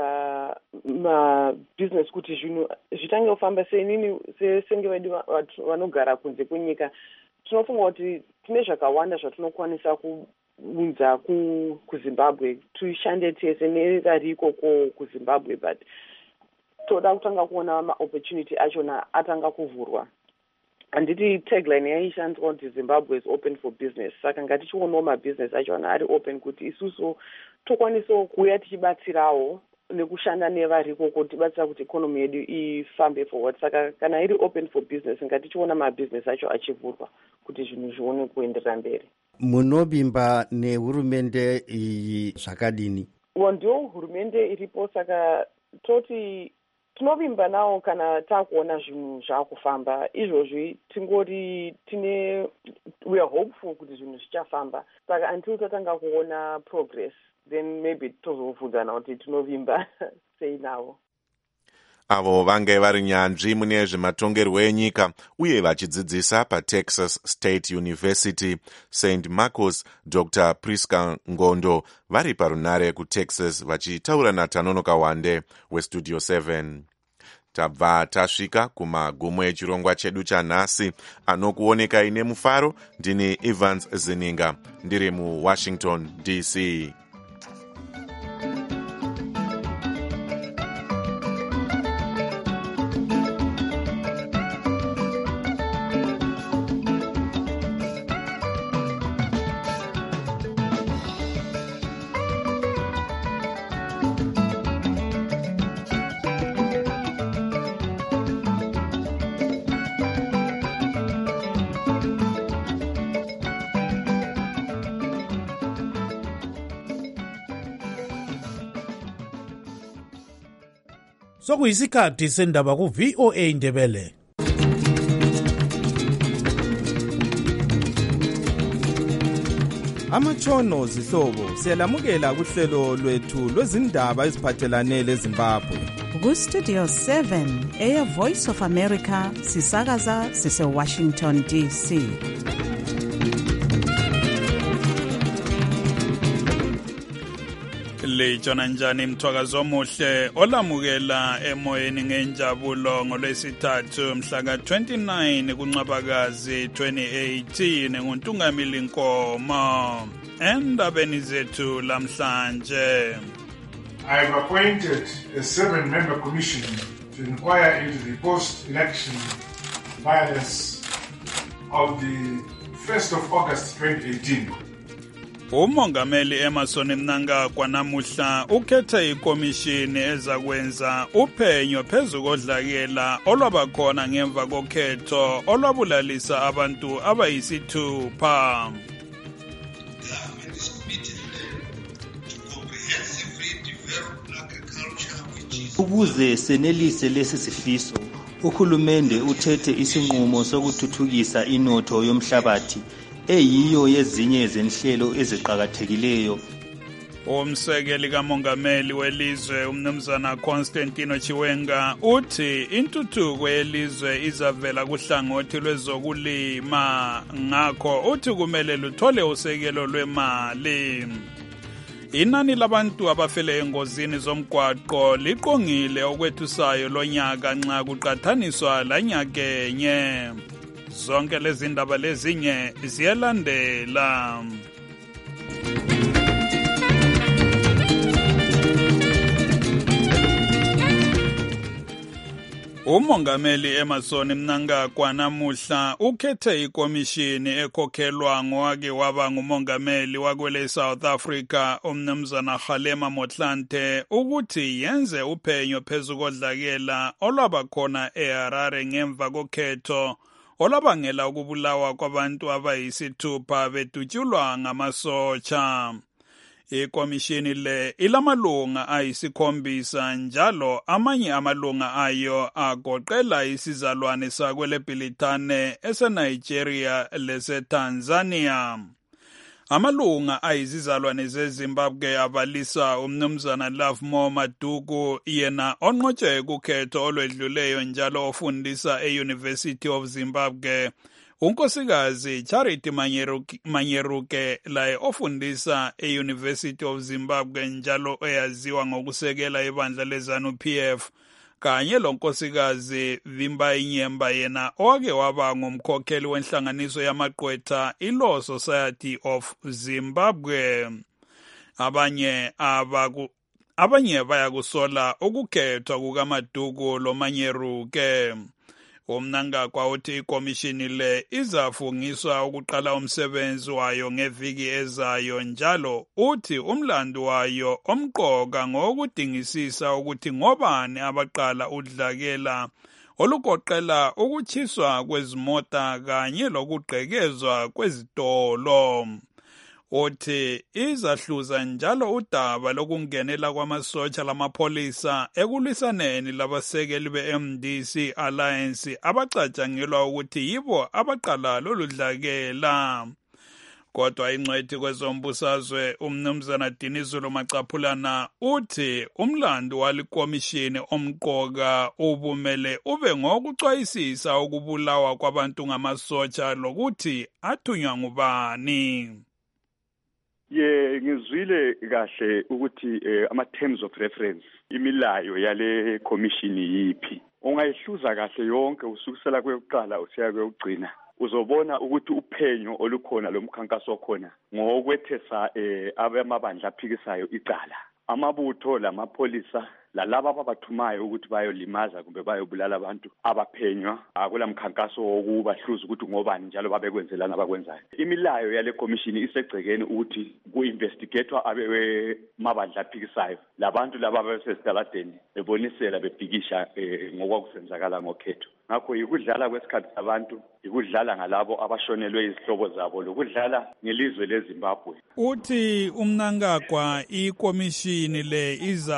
mabusiness kuti zvinhu zvitange kufamba. Senini senge vedu vanogara kunze kwenyika tinofunga kuti tine zvakawanda zvatinokwanisa kuunza kuZimbabwe, tushande tese nevari ikoko kuZimbabwe, but toda kutanga kuona ma-opportunity achona atanga kuvhurwa. Handiti tagline yaishandiswa kuti Zimbabwe is open for business. Saka ngatichionawo mabusiness achona ari open kuti isusu tokwanisawo kuuya tichibatsirawo nekushanda nevari ikoko tibatsira kuti economy yedu ifambe forward. Saka kana iri open for business ngatichiona mabusiness acho achivhurwa kuti zvinhu zvione kuenderera mberi. Munovimba nehurumende iyi zvakadini? Ndio hurumende iripo, saka toti tinovimba nawo kana takuona zvinhu zvakufamba. Izvozvi tingori tine we are hopeful kuti zvinhu zvichafamba. Saka until tatanga kuona progress, then maybe tozobvunzana kuti tinovimba sei nawo. Avo vange vari nyanzvi mune zvematongerwo enyika uye vachidzidzisa paTexas State University Saint Marcos, Doctor Priska Ngondo, vari parunare kuTexas vachitaura naTanonoka Wande weStudio seven. Tabva tasvika kumagumo echirongwa chedu chanhasi, anokuonekai nemufaro. Ndini Evans Zininga, ndiri muWashington D C. sokuyisikhathi sendaba ku-V O A Ndebele. Amatshono zihlobo siyalamukela kuhlelo lwethu lwezindaba eziphathelane leZimbabwe. Ku-Studio seven, Air Voice of America, sisakaza sise-Washington D C. Lijona njani mthwakazo omuhle olamukela emoyeni ngenjabulo ngolwesithathu mhla ka twenty-nine kuNcwabakazi twenty eighteen nguNtungamili Nkomo endabeni zethu lamhlanje. I have appointed a seven-member commission to inquire into the post-election violence of the first of August twenty eighteen. Umongameli Emmerson Mnangagwa namuhla ukhethe ikomishini ezakwenza uphenyo phezu kodlakela olwabakhona ngemva kokhetho olwabulalisa abantu abayisithupha. Ukuze senelise lesi sifiso, uhulumende uthethe isinqumo sokuthuthukisa inotho yomhlabathi eyiyo yezinye zenhlelo eziqhakathekileyo. Umsekeli kamongameli welizwe umnumzana Constantino Chiwenga uthi intuthuko yelizwe izavela kuhlangothi lwezokulima, ngakho uthi kumele luthole usekelo lwemali. Inani labantu abafele engozini zomgwaqo liqongile okwethusayo lonyaka nxa kuqathaniswa lanyakenye. Zonke lezi ndaba lezinye ziyalandela. Umongameli Emmerson Mnangagwa namuhla ukhethe ikomishini ekhokhelwa ngowake waba ngumongameli wakwele South Africa umnumzana Kgalema Motlanthe ukuthi yenze uphenyo phezu kodlakela olwabakhona eHarare ngemva kokhetho olabangela ukubulawa kwabantu abayisithupha bedutshulwa ngamasotsha. Ikomishini le ilamalunga ayisikhombisa njalo amanye amalunga ayo agoqela isizalwane sakwele Bhilitane eseNigeria leseTanzania. Amalunga ayizizalwane zeZimbabwe abalisa umnumzana Lovemore Maduku yena onqotshwe kukhetho olwedluleyo njalo ofundisa e-University of Zimbabwe. Unkosikazi Charity Manyeruke, Manyeruke laye ofundisa e-University of Zimbabwe njalo eyaziwa ngokusekela ibandla leZANU P F kanye lonkosikazi Vimba Inyemba yena owake waba ngumkhokheli wenhlanganiso yamagqwetha iLaw Society of Zimbabwe. Abanye abaku abanye bayakusola ukukhethwa kukaMaduku loManyeruke. Umnangagwa uthi ikomishini le izafungiswa ukuqala umsebenzi wayo ngeviki ezayo njalo uthi umlando wayo omqoka ngokudingisisa ukuthi ngobani abaqala udlakela olugoqela ukuchiswa kwezimota kanye lokugqekezwa kwezitolo. Uthi izahluza njalo udaba lokungenela kwamasotsha lamapolisa ekulwisaneni labasekeli be-M D C Alliance abacatshangelwa ukuthi yibo abaqala loludlakela. Kodwa ingcwethi kwezombusazwe umnumzana Dinizulu Macaphulana uthi umlando walikomishini omqoka ubumele ube ngokucwayisisa ukubulawa kwabantu ngamasotsha lokuthi athunywa ngubani. Ye ngizwile kahle ukuthi eh, ama terms of reference imilayo yale commission yipi. Ungayihluza kahle yonke usukusela kweyokuqala usiya kweyokugcina. Uzobona ukuthi uphenyo olukhona lomkhankaso khona ngokwethesa eh abamabandla aphikisayo icala. Amabutho lamapolisa lalabo ababathumayo ukuthi bayolimaza kumbe bayobulala abantu abaphenywa akulamkhankaso wokubahluza ukuthi ngobani njalo babekwenzelana abakwenzayo. Imilayo yale commission isegcekeni ukuthi ku-investigatewa abe mabandla aphikisayo labantu laba abasesitaladeni bebonisela bebhikisha eh, ngokwakusenzakala ngokhetho. ngakho yikudlala kwesikhathi sabantu, yikudlala ngalabo abashonelwe izihlobo zabo, lokudlala ngelizwe leZimbabwe. Uthi uMnangagwa ikomishini le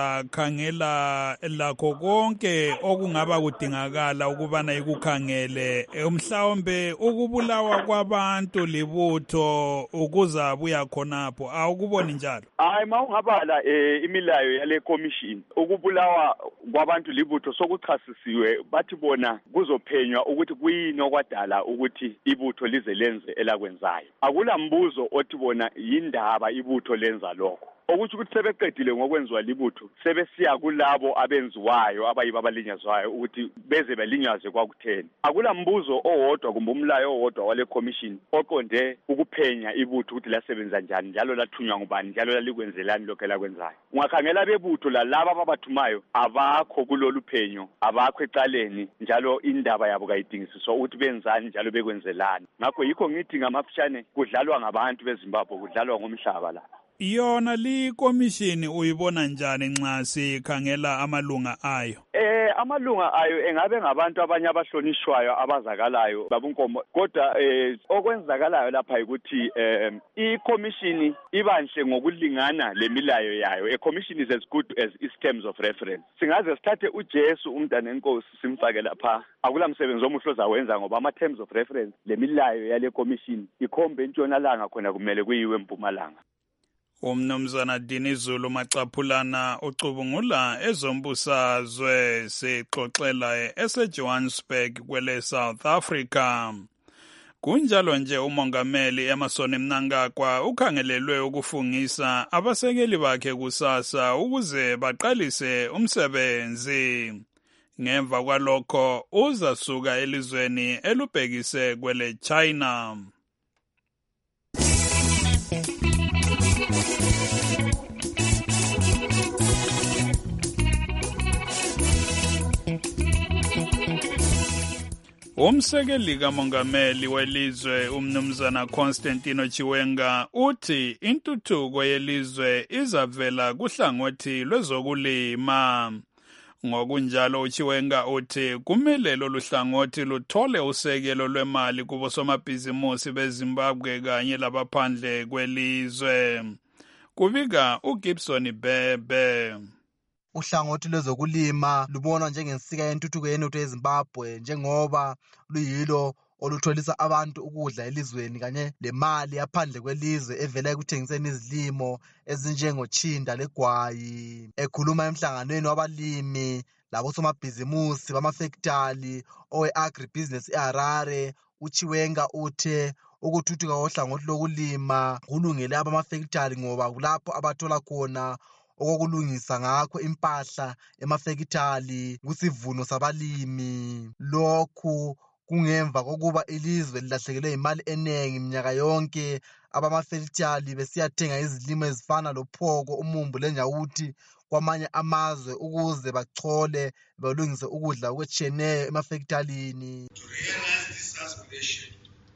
izakhangela lakho konke okungaba kudingakala ukubana ikukhangele, mhlawumbe ukubulawa kwabantu libutho ukuzabuya khonapho, awukuboni njalo? Hayi, mawungabala eh, imilayo yale komishini, ukubulawa kwabantu libutho sokuchasisiwe, bathi bona kuzophenywa ukuthi kuyini okwadala ukuthi ibutho lize lenze elakwenzayo. Akula mbuzo othi bona yindaba ibutho lenza lokho. Okuthi ukuthi sebeqedile ngokwenziwa libutho, sebesiya kulabo abenziwayo abayiba abalinyazwayo ukuthi beze balinyazwe kwakutheni. Akula mbuzo owodwa kumbe umlayo owodwa wale commission oqonde ukuphenya ibutho ukuthi lasebenza njani, njalo lathunywa ngubani, njalo lalikwenzelani lokho elakwenzayo. Ungakhangela bebutho lalabo ababathumayo abakho kulolu phenyo, abakho ecaleni, njalo indaba yabo kayidingisiswa ukuthi benzani njalo bekwenzelani. Ngakho yikho ngithi ngamafishane kudlalwa ngabantu beZimbabwe, kudlalwa ngomhlaba la. Yona li komishini uyibona njani nxa sikhangela amalunga ayo? Eh amalunga ayo engabe ngabantu abanye abahlonishwayo abazakalayo babunkomo, kodwa eh okwenzakalayo lapha ukuthi eh ikomishini ibanhle ngokulingana lemilayo yayo. A commission is as good as its terms of reference. Singaze sithathe uJesu umntana enkosi simfake lapha, akula msebenzi omuhle ozawenza ngoba ama terms of reference lemilayo yale commission ikhombe entshonalanga khona kumele kuyiwe eMpumalanga. Umnumzana Dinizulu Macaphulana ucubungula ezombusazwe sixoxela eseJohannesburg kwele South Africa. Kunjalo nje umongameli Emmerson Mnangagwa ukhangelelwe ukufungisa abasekeli bakhe kusasa ukuze baqalise umsebenzi. Ngemva kwalokho uzasuka elizweni elubhekise kwele China. Umsekeli kamongameli welizwe umnumzana Constantino Chiwenga uthi intuthuko yelizwe izavela kuhlangothi lwezokulima. Ngokunjalo uChiwenga uthi kumele lolu hlangothi luthole usekelo lwemali kubo somabhizimusi beZimbabwe kanye labaphandle kwelizwe. Kubika uGibson Bebe. Uhlangothi lwezokulima lubonwa njengensika yentuthuko yenotho yeZimbabwe njengoba luyilo olutholisa abantu ukudla elizweni kanye lemali yaphandle kwelizwe evela ekuthengiseni izilimo ezinjengotshinda legwayi. Ekhuluma emhlanganweni wabalimi labosomabhizimusi bamafektali owe-agribusiness eHarare, uChiwenga uthe ukuthuthuka kohlangothi lokulima kulungele abamafektali ngoba kulapho abathola khona okokulungisa ngakho impahla emafekitali kusivuno sabalimi. Lokhu kungemva kokuba ilizwe lilahlekelwe imali enengi minyaka yonke abamafekitali besiyathenga izilimo ezifana lophoko, umumbu lenjawuthi kwamanye amazwe ukuze bachole balungise ukudla okwetshiyeneyo emafekitalini. To realize this aspiration,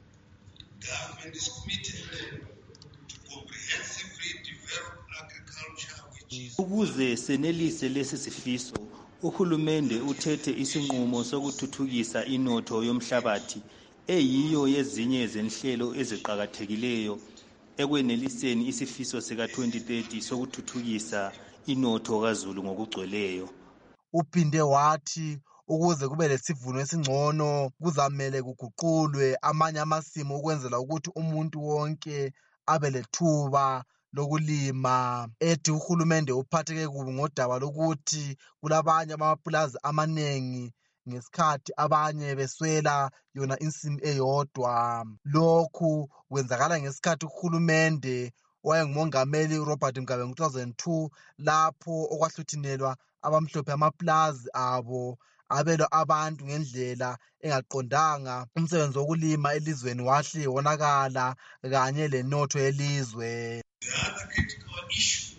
government is committed to comprehensively develop agriculture. Ukuze senelise lesi sifiso, uhulumende uthethe isinqumo sokuthuthukisa inotho yomhlabathi eyiyo yezinye zenhlelo eziqhakathekileyo ekweneliseni isifiso sika twenty thirty sokuthuthukisa inotho kaZulu ngokugcweleyo. Uphinde wathi ukuze kube lesivuno esingcono kuzamele kuguqulwe amanye amasimo ukwenzela ukuthi umuntu wonke abe lethuba lokulima. Ethi uhulumende uphatheke kubi ngodaba lokuthi kulabanye amapulazi amanengi ngesikhathi abanye beswela yona insimu eyodwa. Lokhu kwenzakala ngesikhathi uhulumende wayengumongameli uRobert Mugabe ngo two thousand two lapho okwahluthinelwa abamhlophe amapulazi abo abelwa abantu ngendlela engaqondanga. Umsebenzi wokulima elizweni wahle wonakala kanye lenotho yelizwe. The other critical issue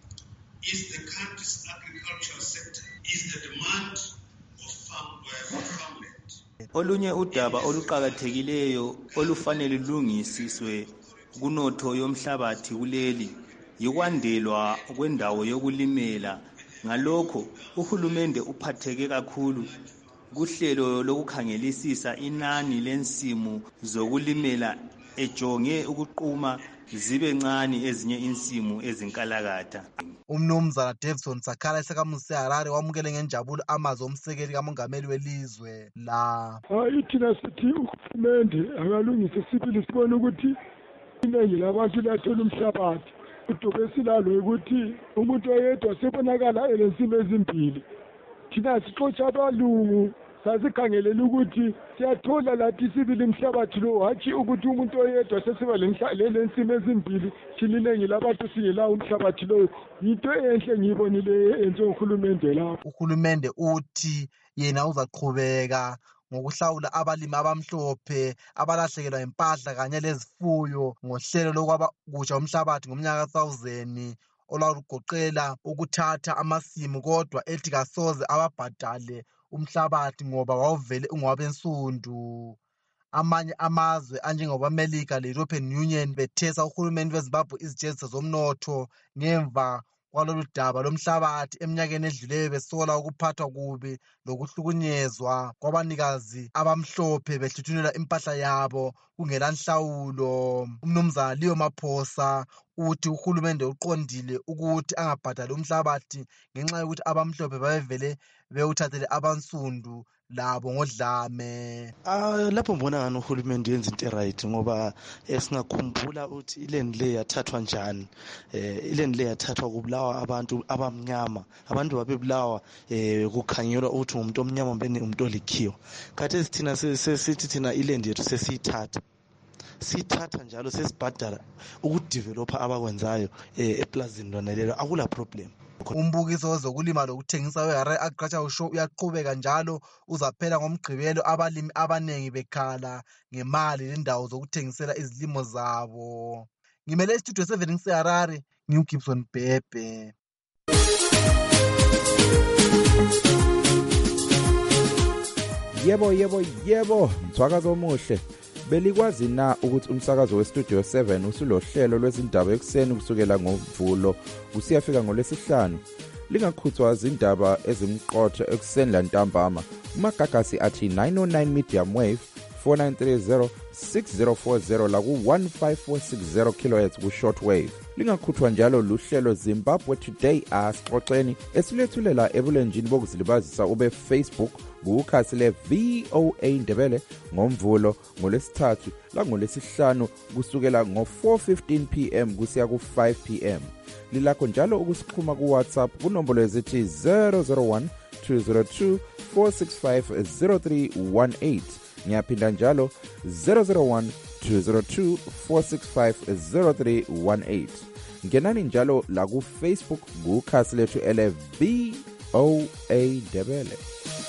is the country's agricultural sector, is the demand of farm, uh, farmland. Olunye udaba oluqhakathekileyo olufanele lulungisiswe kunotho yomhlabathi kuleli yikwandelwa kwendawo yokulimela. Ngalokho uhulumende uphatheke kakhulu kuhlelo lokukhangelisisa inani lensimu zokulimela ejonge ukuquma zibe ncane ezinye insimu ezinkalakatha. Umnumzana Davison Sakala esakamuzi seHarare wamukele ngenjabulo amazwi omsekeli kamongameli welizwe la. Hayi thina sithi uhulumende akalungise sibili sibone ukuthi iningi labantu lathola umhlabathi. Udubo silalo ukuthi umuntu oyedwa sebonakala elensimu ezimbili. Thina sixotsha abalungu sasikhangelela ukuthi siyathola lathi sibili umhlabathi lo hatshi ukuthi umuntu oyedwa sesiba lensimu ezimbili siningi labantu singelawo umhlabathi lo. Yinto enhle ngiyibonile enze uhulumende lapho. Uhulumende uthi yena uzaqhubeka ngokuhlawula abalimi abamhlophe abalahlekelwa impahla kanye lezifuyo ngohlelo lokwaba kutsha umhlabathi ngomnyaka ka two thousand olwalugoqela ukuthatha amasimu, kodwa ethi kasoze ababhadale umhlabathi ngoba wawuvele ungowabensundu. Amanye amazwe anjengobamelika le-European Union bethesa uhulumende weZimbabwe izijeziso zomnotho ngemva kwalolu daba lomhlabathi eminyakeni edluleyo, besola ukuphathwa kubi lokuhlukunyezwa kwabanikazi abamhlophe behluthunela impahla yabo kungela nhlawulo. Umnumzana Leo Maphosa uthi uhulumende uqondile ukuthi angabhadali umhlabathi ngenxa yokuthi abamhlophe babevele bewuthathele abansundu labo ngodlame. Ah lapho mbona ngani uhulumende yenza into right ngoba esingakhumbula ukuthi iland le yathathwa njani. Eh iland le yathathwa kubulawa abantu abamnyama. Abantu babebulawa eh kukhangelwa ukuthi umuntu omnyama mbene umuntu olikhiyo. Khathi sithina sesithi thina iland yethu sesiyithatha. Sithatha njalo sesibhadala ukudevelopa abakwenzayo eh eplazini lona lelo akula problem. Umbukiso wezokulima lokuthengisa weHarare Agricultural Show uyaqhubeka njalo uzaphela ngomgqibelo, abalimi abanengi bekhala ngemali lendawo zokuthengisela izilimo zabo. Ngimele Studio seven ngiseHarare, ngiuGibson Bhebhe. Yebo yebo yebo, mthwakazo omuhle. Belikwazi na ukuthi umsakazo weStudio seven usulohlelo lwezindaba ekuseni kusukela ngoMvulo usiyafika ngolwesihlanu? Lingakhuthwa izindaba ezimqotho ekuseni lantambama. Umagagasi athi nine oh nine medium wave four nine three zero six zero four zero la ku one five four six zero kilohertz ku short wave. Lingakhuthwa njalo luhlelo Zimbabwe Today asixoxeni esilethulela ebulenjini bokuzilibazisa ube Facebook kukhasi le V O A Ndebele ngoMvulo ngolesithathu la ngolesihlanu kusukela ngo four fifteen p m kusiya ku five p m. Lilakho njalo ukusixhuma ku WhatsApp kunombolo ezithi zero zero one two zero two four six five zero three one eight. Ngiyaphinda njalo zero zero one two zero two four six five zero three one eight. Ngenani njalo la ku Facebook kukhasi lethu ele V O A Ndebele.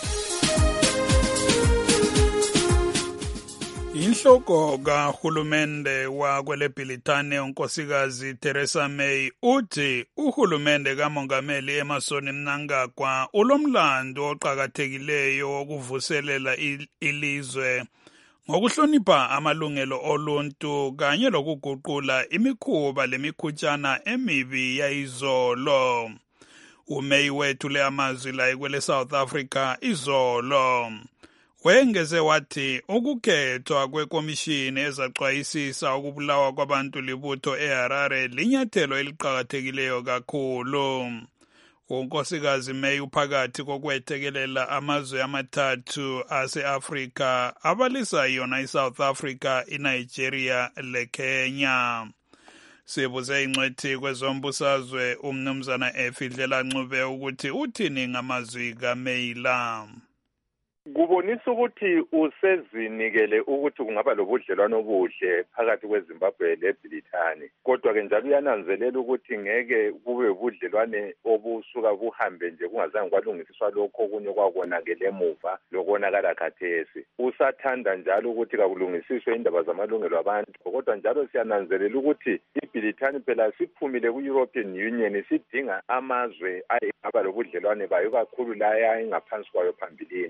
Inhloko kahulumende wakwele Bhilitane unkosikazi Theresa May uthi uhulumende kamongameli Emmerson Mnangagwa ulomlando oqhakathekileyo wokuvuselela ilizwe ngokuhlonipha amalungelo oluntu kanye lokuguqula imikhuba lemikhutshana emibi yayizolo. uMay wethule amazwi la kwele South Africa izolo. Wengeze wathi ukukhethwa kwekomishini ezaxwayisisa ukubulawa kwabantu libutho eHarare linyathelo eliqhakathekileyo kakhulu. Unkosikazi May uphakathi kokwethekelela amazwe amathathu ase-Afrika abalisa yona iSouth Africa, iNigeria leKenya. Sibuze ingcwethi kwezombusazwe umnumzana Efidlela Ncube ukuthi uthini ngamazwi kaMay la. Kubonisa ukuthi usezinikele ukuthi kungaba lobudlelwano obuhle phakathi kweZimbabwe leBhilitane, kodwa ke njalo uyananzelela ukuthi ngeke kube ubudlelwane obusuka buhambe nje kungazange kwalungisiswa lokho okunye kwakonakele emuva lokonakala khathesi. Usathanda njalo ukuthi kakulungisiswe indaba zamalungelo abantu, kodwa njalo siyananzelela ukuthi iBhilitane phela siphumile ku-European Union, sidinga amazwe ayaba lobudlelwane bayo kakhulu la engaphansi kwayo phambilini. Ngakho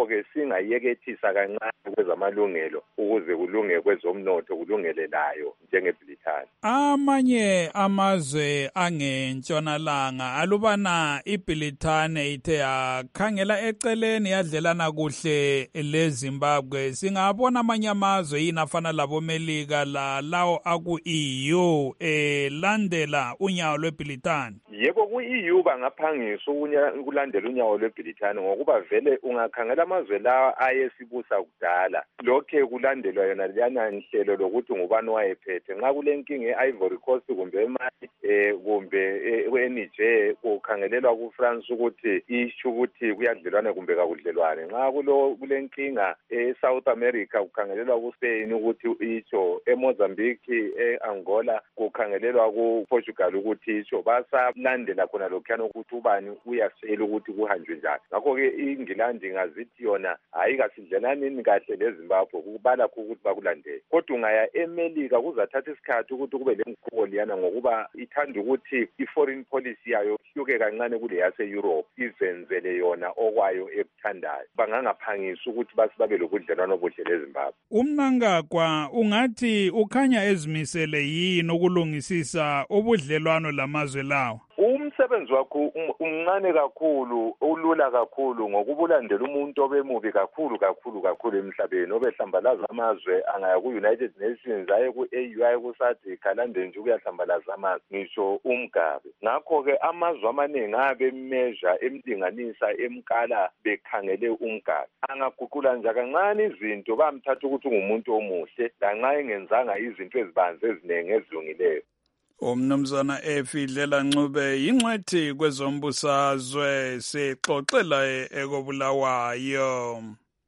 ngakho-ke singayekethisa kancane kwezamalungelo ukuze kulunge kwezomnotho kulungelelayo njengeBrithani. Amanye amazwe angentshonalanga alubana iBrithani ithe yakhangela eceleni yadlelana kuhle leZimbabwe, singabona amanye amazwe yini afana laboMelika la lawo aku-E U elandela unyawo lweBrithani? Yebo, ku-E U bangaphangisa ukulandela unyawo lweBrithani ngokuba vele ungakhangela amazwe lawa ayesibusa kudala lokhe kulandelwa yona leyana nhlelo lokuthi ngubani wayephethe. Nxa kule nkinga e-Ivory Coast kumbe eMali eh kumbe eNiger kukhangelelwa kuFrance ukuthi isho ukuthi kuyadlelwana kumbe kakudlelwane. Nxa kulo kule nkinga e-South America kukhangelelwa kuSpain ukuthi isho, eMozambique e-Angola kukhangelelwa kuPortugal ukuthi isho. Basalandela khona lokhuyana ukuthi ubani uyasela ukuthi kuhanjwe njani. Ngakho-ke iNgilandi ngazithi yona hayi kasidlelaneni kahle leZimbabwe kubala ukuthi bakulandele. Kodwa ungaya eMelika kuzathatha isikhathi ukuthi kube lenguquko liyana ngokuba ithanda ukuthi i-foreign policy yayo ihluke kancane kule yase-Europe, izenzele yona okwayo ekuthandayo. Bangangaphangisa ukuthi basibabe lobudlelwano obuhle leZimbabwe. UMnangagwa ungathi ukhanya ezimisele yini ukulungisisa ubudlelwano lamazwe lawo? Umsebenzi wakho umncane kakhulu, ulula kakhulu ngokubulandela umuntu obemubi kakhulu kakhulu kakhulu emhlabeni obehlambalaza amazwe angaya ku-United Nations aye ku-A U aye ku-SADC alande nje ukuyahlambalaza amazwe ngisho uMgabe. Ngakho-ke amazwe amaningi abe measure emlinganisa emkala bekhangele uMgabe. Angaguqula nje kancane izinto bamthatha ukuthi ungumuntu omuhle lanxa engenzanga izinto ezibanzi eziningi ezilungileyo. Umnumzana Efidlela Ncube yingcwethi kwezombusazwe sixoxela ekobulawayo.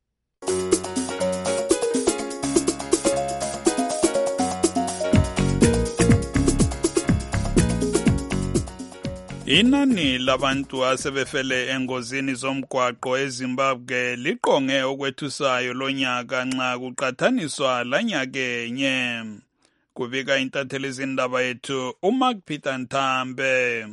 Inani labantu asebefele engozini zomgwaqo eZimbabwe liqonge okwethusayo lonyaka nxa kuqathaniswa lanyakenye. Kubika intatheli zindaba yethu uMark Peter Ntambe.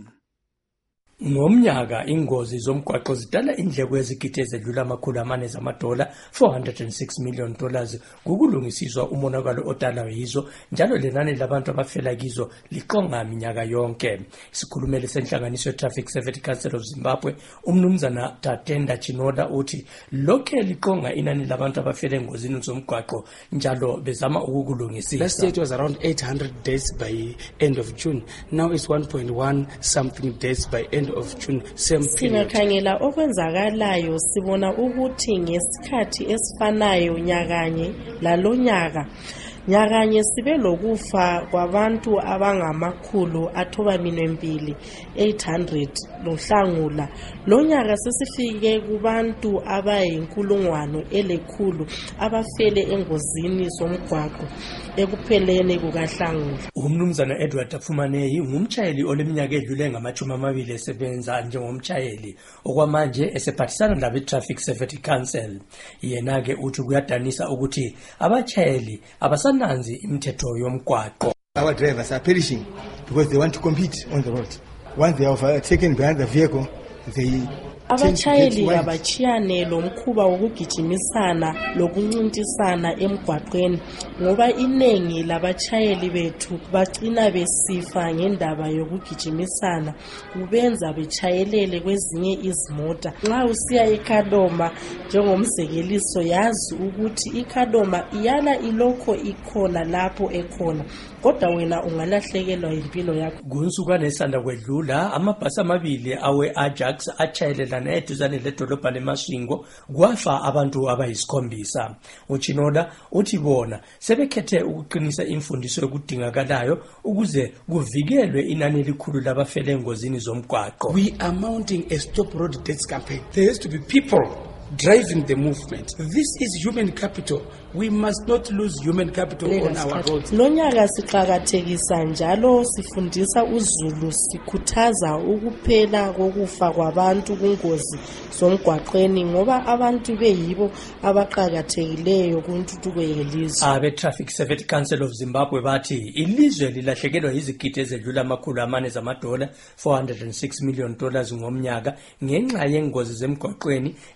Ngomnyaka ingozi zomgwaqo zidala indleko ezigidi ezedlula amakhulu amane zamadola four hundred six million dollars kukulungisiswa umonakalo odalwa yizo, njalo lenani labantu abafela kizo liqonga minyaka yonke. Isikhulumeli senhlanganiso ye-Traffic Safety Council of Zimbabwe umnumzana Tatenda Chinoda uthi lokhe liqonga inani labantu abafela engozini zomgwaqo njalo bezama ukukulungisisa. Last year it was around eight hundred deaths by end of June. Now it's one point one something deaths by end of June, same period. Singakhangela okwenzakalayo sibona ukuthi ngesikhathi esifanayo nyakanye lalonyaka nyakanye sibe lokufa kwabantu abangamakhulu athoba minwembili eight hundred lohlangula. Lonyaka sesifike kubantu abayinkulungwane elekhulu abafele engozini zomgwaqo ekupheleni kukahlangula. Umnumzana Edward Afumaneyi ngumtshayeli oleminyaka edlule ngamachumi amabili esebenza njengomtshayeli okwamanje esephathisana labe Traffic Safety Council. Yena ke uthi kuyadanisa ukuthi abachayeli abasananzi imithetho yomgwaqo. Our drivers are perishing because they want to compete on the road. Once they are taken behind the vehicle, they abachayeli abachiyane lomkhuba wokugijimisana lokuncintisana emgwaqweni ngoba inengi labachayeli bethu bagcina besifa ngendaba yokugijimisana kubenza bechayelele kwezinye izimota. Nxa usiya eKadoma njengomzekeliso yazi ukuthi iKadoma iyala ilokho ikhona lapho ekhona kodwa wena ungalahlekelwa impilo yakho. Kunsuku nesanda kwedlula amabhasi amabili awe Ajax achayelela eduzane ledolobha leMasvingo kwafa abantu abayisikhombisa. Uchinoda uthi bona sebekhethe ukuqinisa imfundiso yokudingakalayo ukuze kuvikelwe inani elikhulu labafele engozini zomgwaqo. We are mounting a stop road deaths campaign. There has to be people driving the movement. This is human capital. We must not lose human capital on our roads. Lonyaka siqhakathekisa njalo sifundisa uzulu sikhuthaza ukuphela kokufa kwabantu kungozi zomgwaqweni ngoba abantu beyibo abaqhakathekileyo kuntuthuko yelizwe. Abe Traffic Safety Council of Zimbabwe bathi ilizwe lilahlekelwa izigidi ezedlula amakhulu amane zamadola four hundred six million dollars ngomnyaka ngenxa yengozi zemgwaqweni ezivangela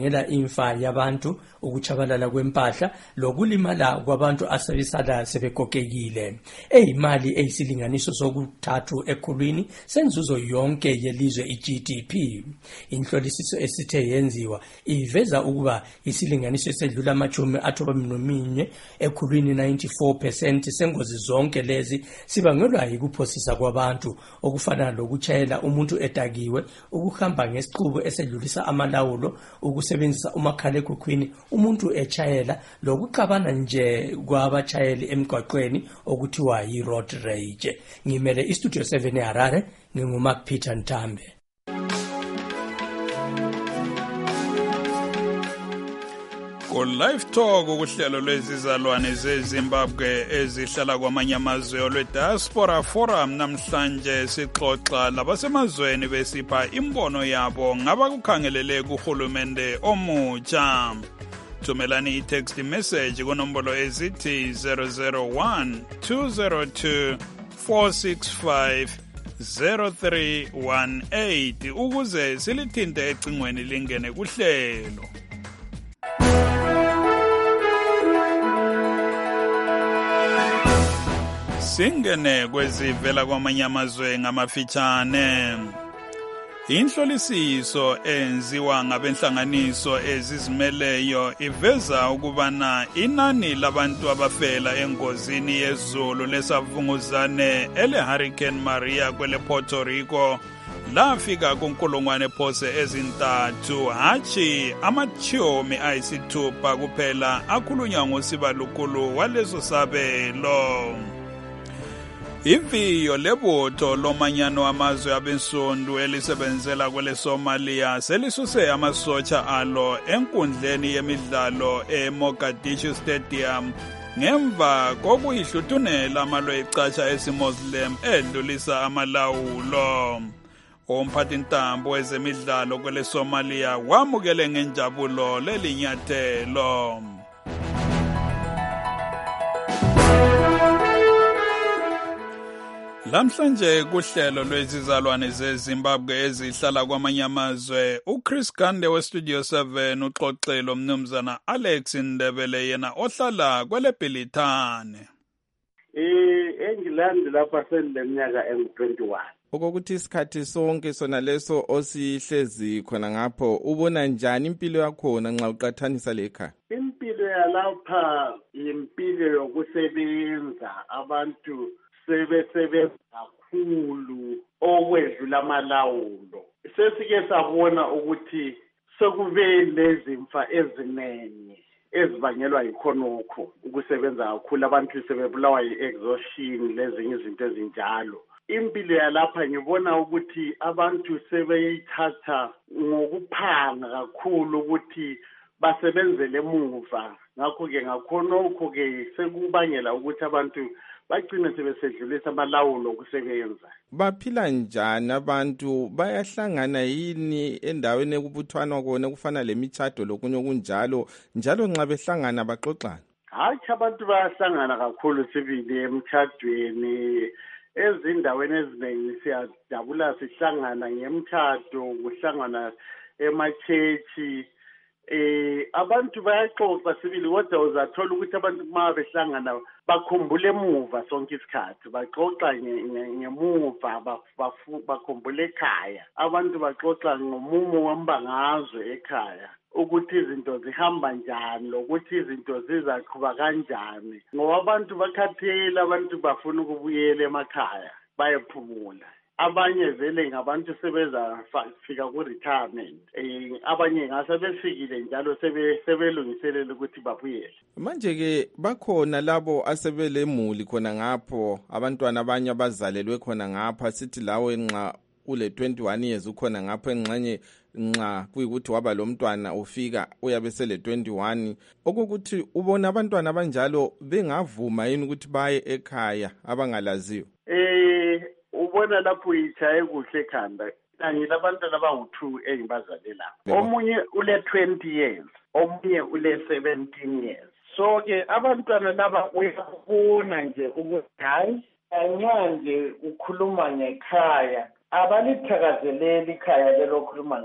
ezibangela imfa yabantu, ukuchabalala kwempahla, lokulimala kwabantu asebesala sebekokekile. Eyimali eyisilinganiso sokuthathu ekhulwini senzuzo yonke yelizwe i-G D P. Inhlolisiso esithe yenziwa iveza ukuba isilinganiso esedlula amachumi athobaminye ekhulwini ninety-four percent sengozi zonke lezi sibangelwa yikuphosisa kwabantu, okufana lokuchayela umuntu edakiwe, ukuhamba ngesiqubu esedlulisa amalawulo, ukusebenzisa umakhalekhukhwini umuntu echayela, lokuxabana nje kwabachayeli emgwaqweni okuthiwa yi-road rage. Ngimele iStudio seven eHarare, nginguMark Peter Ntambe. Ku-Live Talk ukuhlelo lwezizalwane zeZimbabwe ezihlala kwamanye amazwe olwe-Diaspora Forum namhlanje sixoxa labasemazweni besipha imbono yabo ngabakukhangelele kuhulumende omutsha. Thumelani i-text message kunombolo ezithi zero zero one two zero two four six five zero three one eight ukuze silithinte ecingweni lingene kuhlelo. Singene kwezivela kwamanye amazwe ngamafitshane. Inhlolisiso enziwa ngabenhlanganiso ezizimeleyo iveza ukubana inani labantu abafela engozini yezulu lesavunguzane ele Hurricane Maria kwele Puerto Rico lafika kunkulungwane phose ezintathu, hachi amathiomi ayisithupha kuphela akhulunywa ngosibalukulu waleso sabelo. Iviyo lebutho lomanyano amazwe abensundu elisebenzela kwele Somalia selisuse amasotsha alo enkundleni yemidlalo eMogadishu Stadium ngemva kokuyihluthunela amalwe icatsha esimuslim edlulisa amalawulo. Umphathintambo wezemidlalo kwele Somalia wamukele ngenjabulo lelinyathelo. Lamhlanje kuhlelo lwezizalwane zeZimbabwe ezihlala kwamanye amazwe, uChris Gande weStudio seven uxoxelo mnumzana Alex Ndebele yena ohlala kwele Bhilithane. Eh eNgilandi lapha senileminyaka engu twenty-one. Okokuthi isikhathi sonke sona leso osihlezi khona ngapho ubona njani impilo yakhona nxa uqathanisa lekhaya? Impilo yalapha impilo yokusebenza, abantu sebesebenza kakhulu okwedlula amalawulo. Sesike sabona ukuthi sekube lezimfa eziningi ezibangelwa yikhonokho ukusebenza kakhulu, abantu sebebulawa yi-exhaustion lezinye izinto ezinjalo. Impilo yalapha ngibona ukuthi abantu sebeyithatha ngokuphanga kakhulu ukuthi basebenzele emuva, ngakho-ke ngakhonokho-ke sekubangela ukuthi abantu bagcine sebesedlulisa amalawulo okusebenza. Baphila njani abantu? Bayahlangana yini endaweni ekubuthwanwa kona kufana lemitshato lokunye okunjalo, njalo nxa behlangana baxoxana? Hayi, abantu bayahlangana kakhulu sibili emtshadweni. Ezindaweni eziningi siyajabula sihlangana ngemtshato, kuhlangana emachechi. Eh abantu bayaxoxa sibili, kodwa uzathola ukuthi abantu uma behlangana bakhumbule emuva sonke isikhathi, baxoxa ngemuva, bakhumbule ekhaya. Abantu baxoxa ngomumo wembangazwe ekhaya, ukuthi izinto zihamba njani lokuthi izinto zizaqhuba kanjani, ngoba abantu bakhathele, abantu bafuna ukubuyela emakhaya bayephumula. Abanye vele ngabantu sebeza fika ku retirement, eh abanye ngase befikile njalo sebe sebelungiselela ukuthi babuyele. Manje ke bakhona labo asebelemuli khona ngapho, abantwana abanye abazalelwe khona ngapha, sithi lawe nxa ule twenty-one years ukhona ngapho engxenye nxa kuyikuthi waba lo mntwana ufika uyabe sele twenty-one, okukuthi ubona abantwana abanjalo bengavuma yini ukuthi baye ekhaya abangalaziyo? Eh ubona lapho ichaye kuhle ekhanda, kanye labantwana abangu-two engibazalela. Omunye ule twenty years, omunye ule seventeen years. So ke abantwana laba uyabona nje ukuthi hayi kanxa nje ukhuluma ngekhaya, abalithakazeleli ikhaya lelo khuluma ngalo.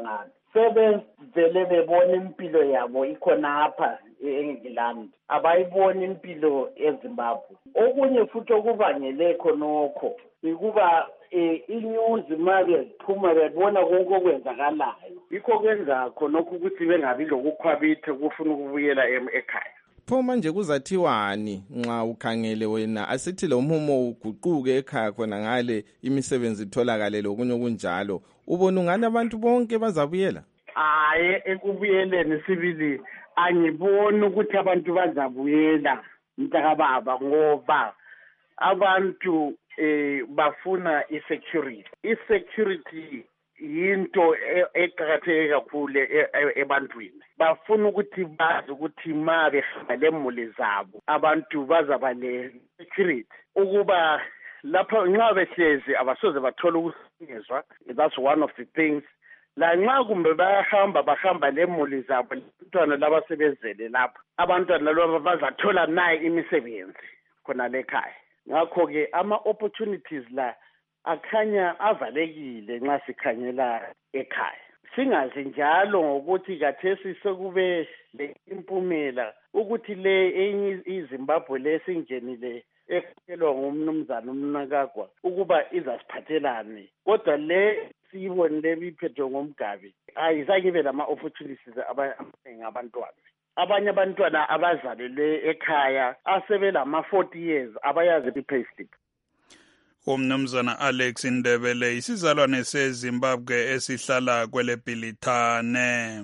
sebevele bebona impilo yabo ikhona apha e-England, abayiboni impilo eZimbabwe. Okunye futhi okubangele khonokho ikuba eh, inews manje ziphuma bebona konke okwenzakalayo, yikho kwenza khonokho ukuthi bengabi lokukhwabitha kufuna ukubuyela ekhaya. Pho manje kuzathiwani nxa ukhangele wena asithi lo mhumo uguquke ekhaya khona ngale imisebenzi itholakale lokunye okunjalo, ubona ungani abantu bonke bazabuyela? Hayi, ekubuyeleni sibili angiboni ukuthi abantu bazabuyela mntakababa, ngoba abantu eh bafuna i-security. I-security yinto eqakatheke kakhulu ebantwini. Bafuna ukuthi bazi ukuthi ma behamba lemuli zabo abantu bazaba ne-security, ukuba lapha nxa behlezi abasoze bathola ukuhlukunyezwa. That's one of the things. La nxa kumbe bayahamba bahamba lemuli zabo, abantwana labasebenzele lapha, abantwana laba bazathola naye imisebenzi khona lekhaya. Ngakho-ke ama-opportunities la akhanya avalekile nxa sikhangela ekhaya. Singazi njalo ngokuthi kathesi sekube le impumela ukuthi le enye iZimbabwe lesingenile ekhokhelwa ngumnumzana uMnangagwa ukuba izasiphathelane, kodwa le siyibonile biphethwe ngomgabi ayizange ibe lama-opportunities abaningi abantwana. Abanye abantwana abazalelwe ekhaya asebelama-forty years abayazi i-payslip. Umnumzana Alex Ndebele, isizalwane seZimbabwe esihlala kwele Bhilithane.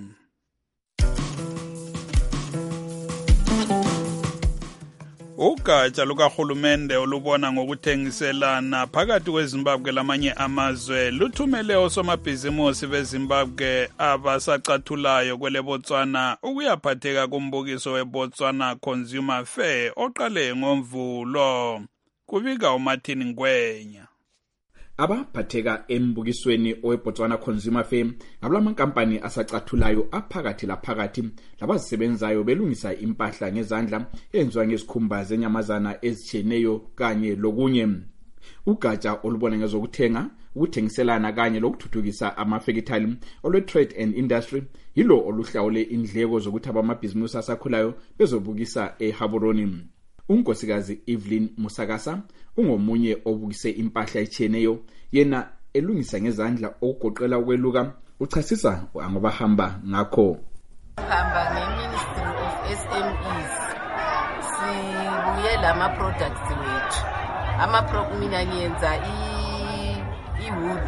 Ugatsha lukahulumende olubona ngokuthengiselana phakathi kweZimbabwe lamanye amazwe luthumele osomabhizimusi beZimbabwe abasacathulayo kwele Botswana ukuyaphatheka kumbukiso weBotswana Consumer Fair oqale ngoMvulo. Kubika uMartin Ngwenya. Abaphatheka embukisweni oweBotswana Consumer Fair ngabulamankampani asacathulayo aphakathi laphakathi labazisebenzayo belungisa impahla ngezandla enziwa ngezikhumba zenyamazana ezitshiyeneyo kanye lokunye. Ugatsha olubona ngezokuthenga, ukuthengiselana kanye lokuthuthukisa amafekithali olwe-Trade and Industry yilo oluhlawule indleko zokuthi abamabhizimusi asakhulayo bezobukisa eHaburoni. Unkosikazi Evelyn Musakasa ungomunye obukise impahla etshiyeneyo, yena elungisa ngezandla okugoqela ukweluka, uchasisa angabahamba ngakho. Hamba ngeMinistry of S M Es sibuye lama products wethu. Ama pro mina ngiyenza i i-wood,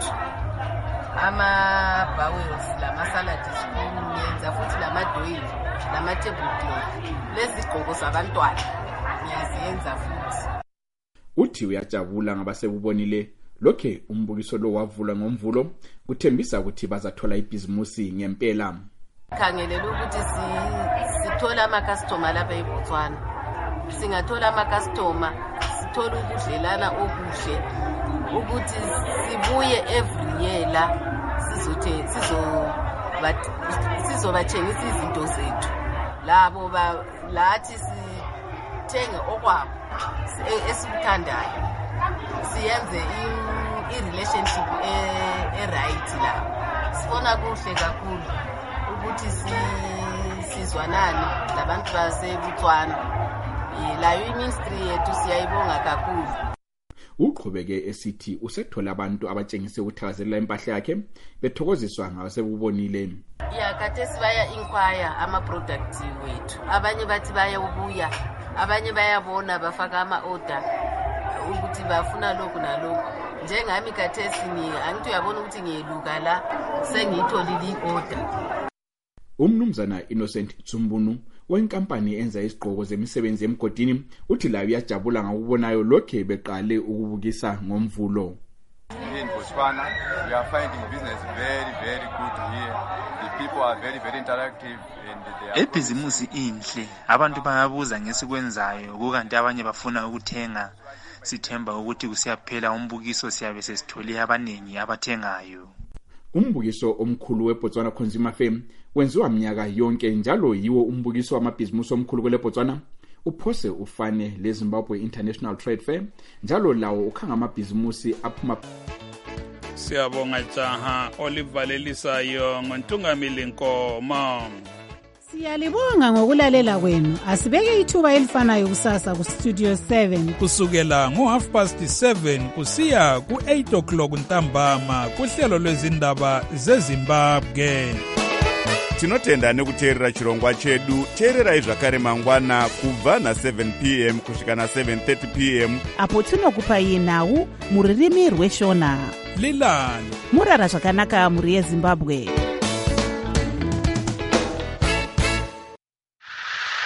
ama bowls, lama salad spoon, ngiyenza futhi lama doily, lama tablecloth, lezi gqoko zabantwana ngiyaziyenza futhi. Uthi uyajabula ngabasebubonile lokhe umbukiso lo wavulwa ngoMvulo, kuthembisa ukuthi bazathola ibhizimusi ngempela. Khangelela ukuthi sithola ama customer lapha eBotswana. Singathola ama customer, sithola ukudlelana okuhle ukuthi sibuye every year la sizothe sizo sizobathengisa izinto zethu. Labo ba lathi sithenge okwabo esikuthandayo, siyenze i-relationship e-right la. Sibona kuhle kakhulu ukuthi sizwanane labantu baseBotswana. Layo iministry yethu siyayibonga kakhulu. Uqhubeke esithi usethola abantu abatshengise ukuthakazelela impahla yakhe bethokoziswa ngabasebubonile. Ya khathesi baya inquire ama products wethu, abanye bathi baya ubuya, abanye bayabona bafaka ama order ukuthi bafuna lokhu nalokhu. Njengami khathesi ni angithi uyabona ukuthi ngiyeluka la sengiyitholile i-order. Umnumzana Innocent Tsumbunu wenkampani enza izigqoko zemisebenzi emgodini uthi layo uyajabula ngokubonayo lokhe beqale ukubukisa ngoMvulo. In Botswana, we are finding business very, very good here. The people are very, very interactive and they are... Ebhizimusi inhle, abantu bayabuza ngesikwenzayo, kukanti abanye bafuna ukuthenga. Sithemba ukuthi kusiyaphela umbukiso siyabe sesithole abaningi abathengayo. Umbukiso omkhulu weBotswana Consumer Fair wenziwa minyaka yonke njalo yiwo umbukiso wamabhizimusi omkhulu kwele Botswana. Uphose ufane leZimbabwe International Trade Fair njalo lawo ukhanga amabhizimusi aphuma Siyabonga jaha olivalelisayo ngontungamili Nkomo. Siyalibonga ngokulalela kwenu. Asibeke ithuba elifanayo kusasa ku Studio seven kusukela ngo half past seven kusiya ku eight o'clock ntambama kuhlelo lwezindaba zeZimbabwe. Tinotenda nekuteerera chirongwa chedu. Teererai zvakare mangwana kubva na seven p m kusvika na seven thirty p m apo tinokupai nhau muririmi rweshona. Lilani murara zvakanaka muri yeZimbabwe.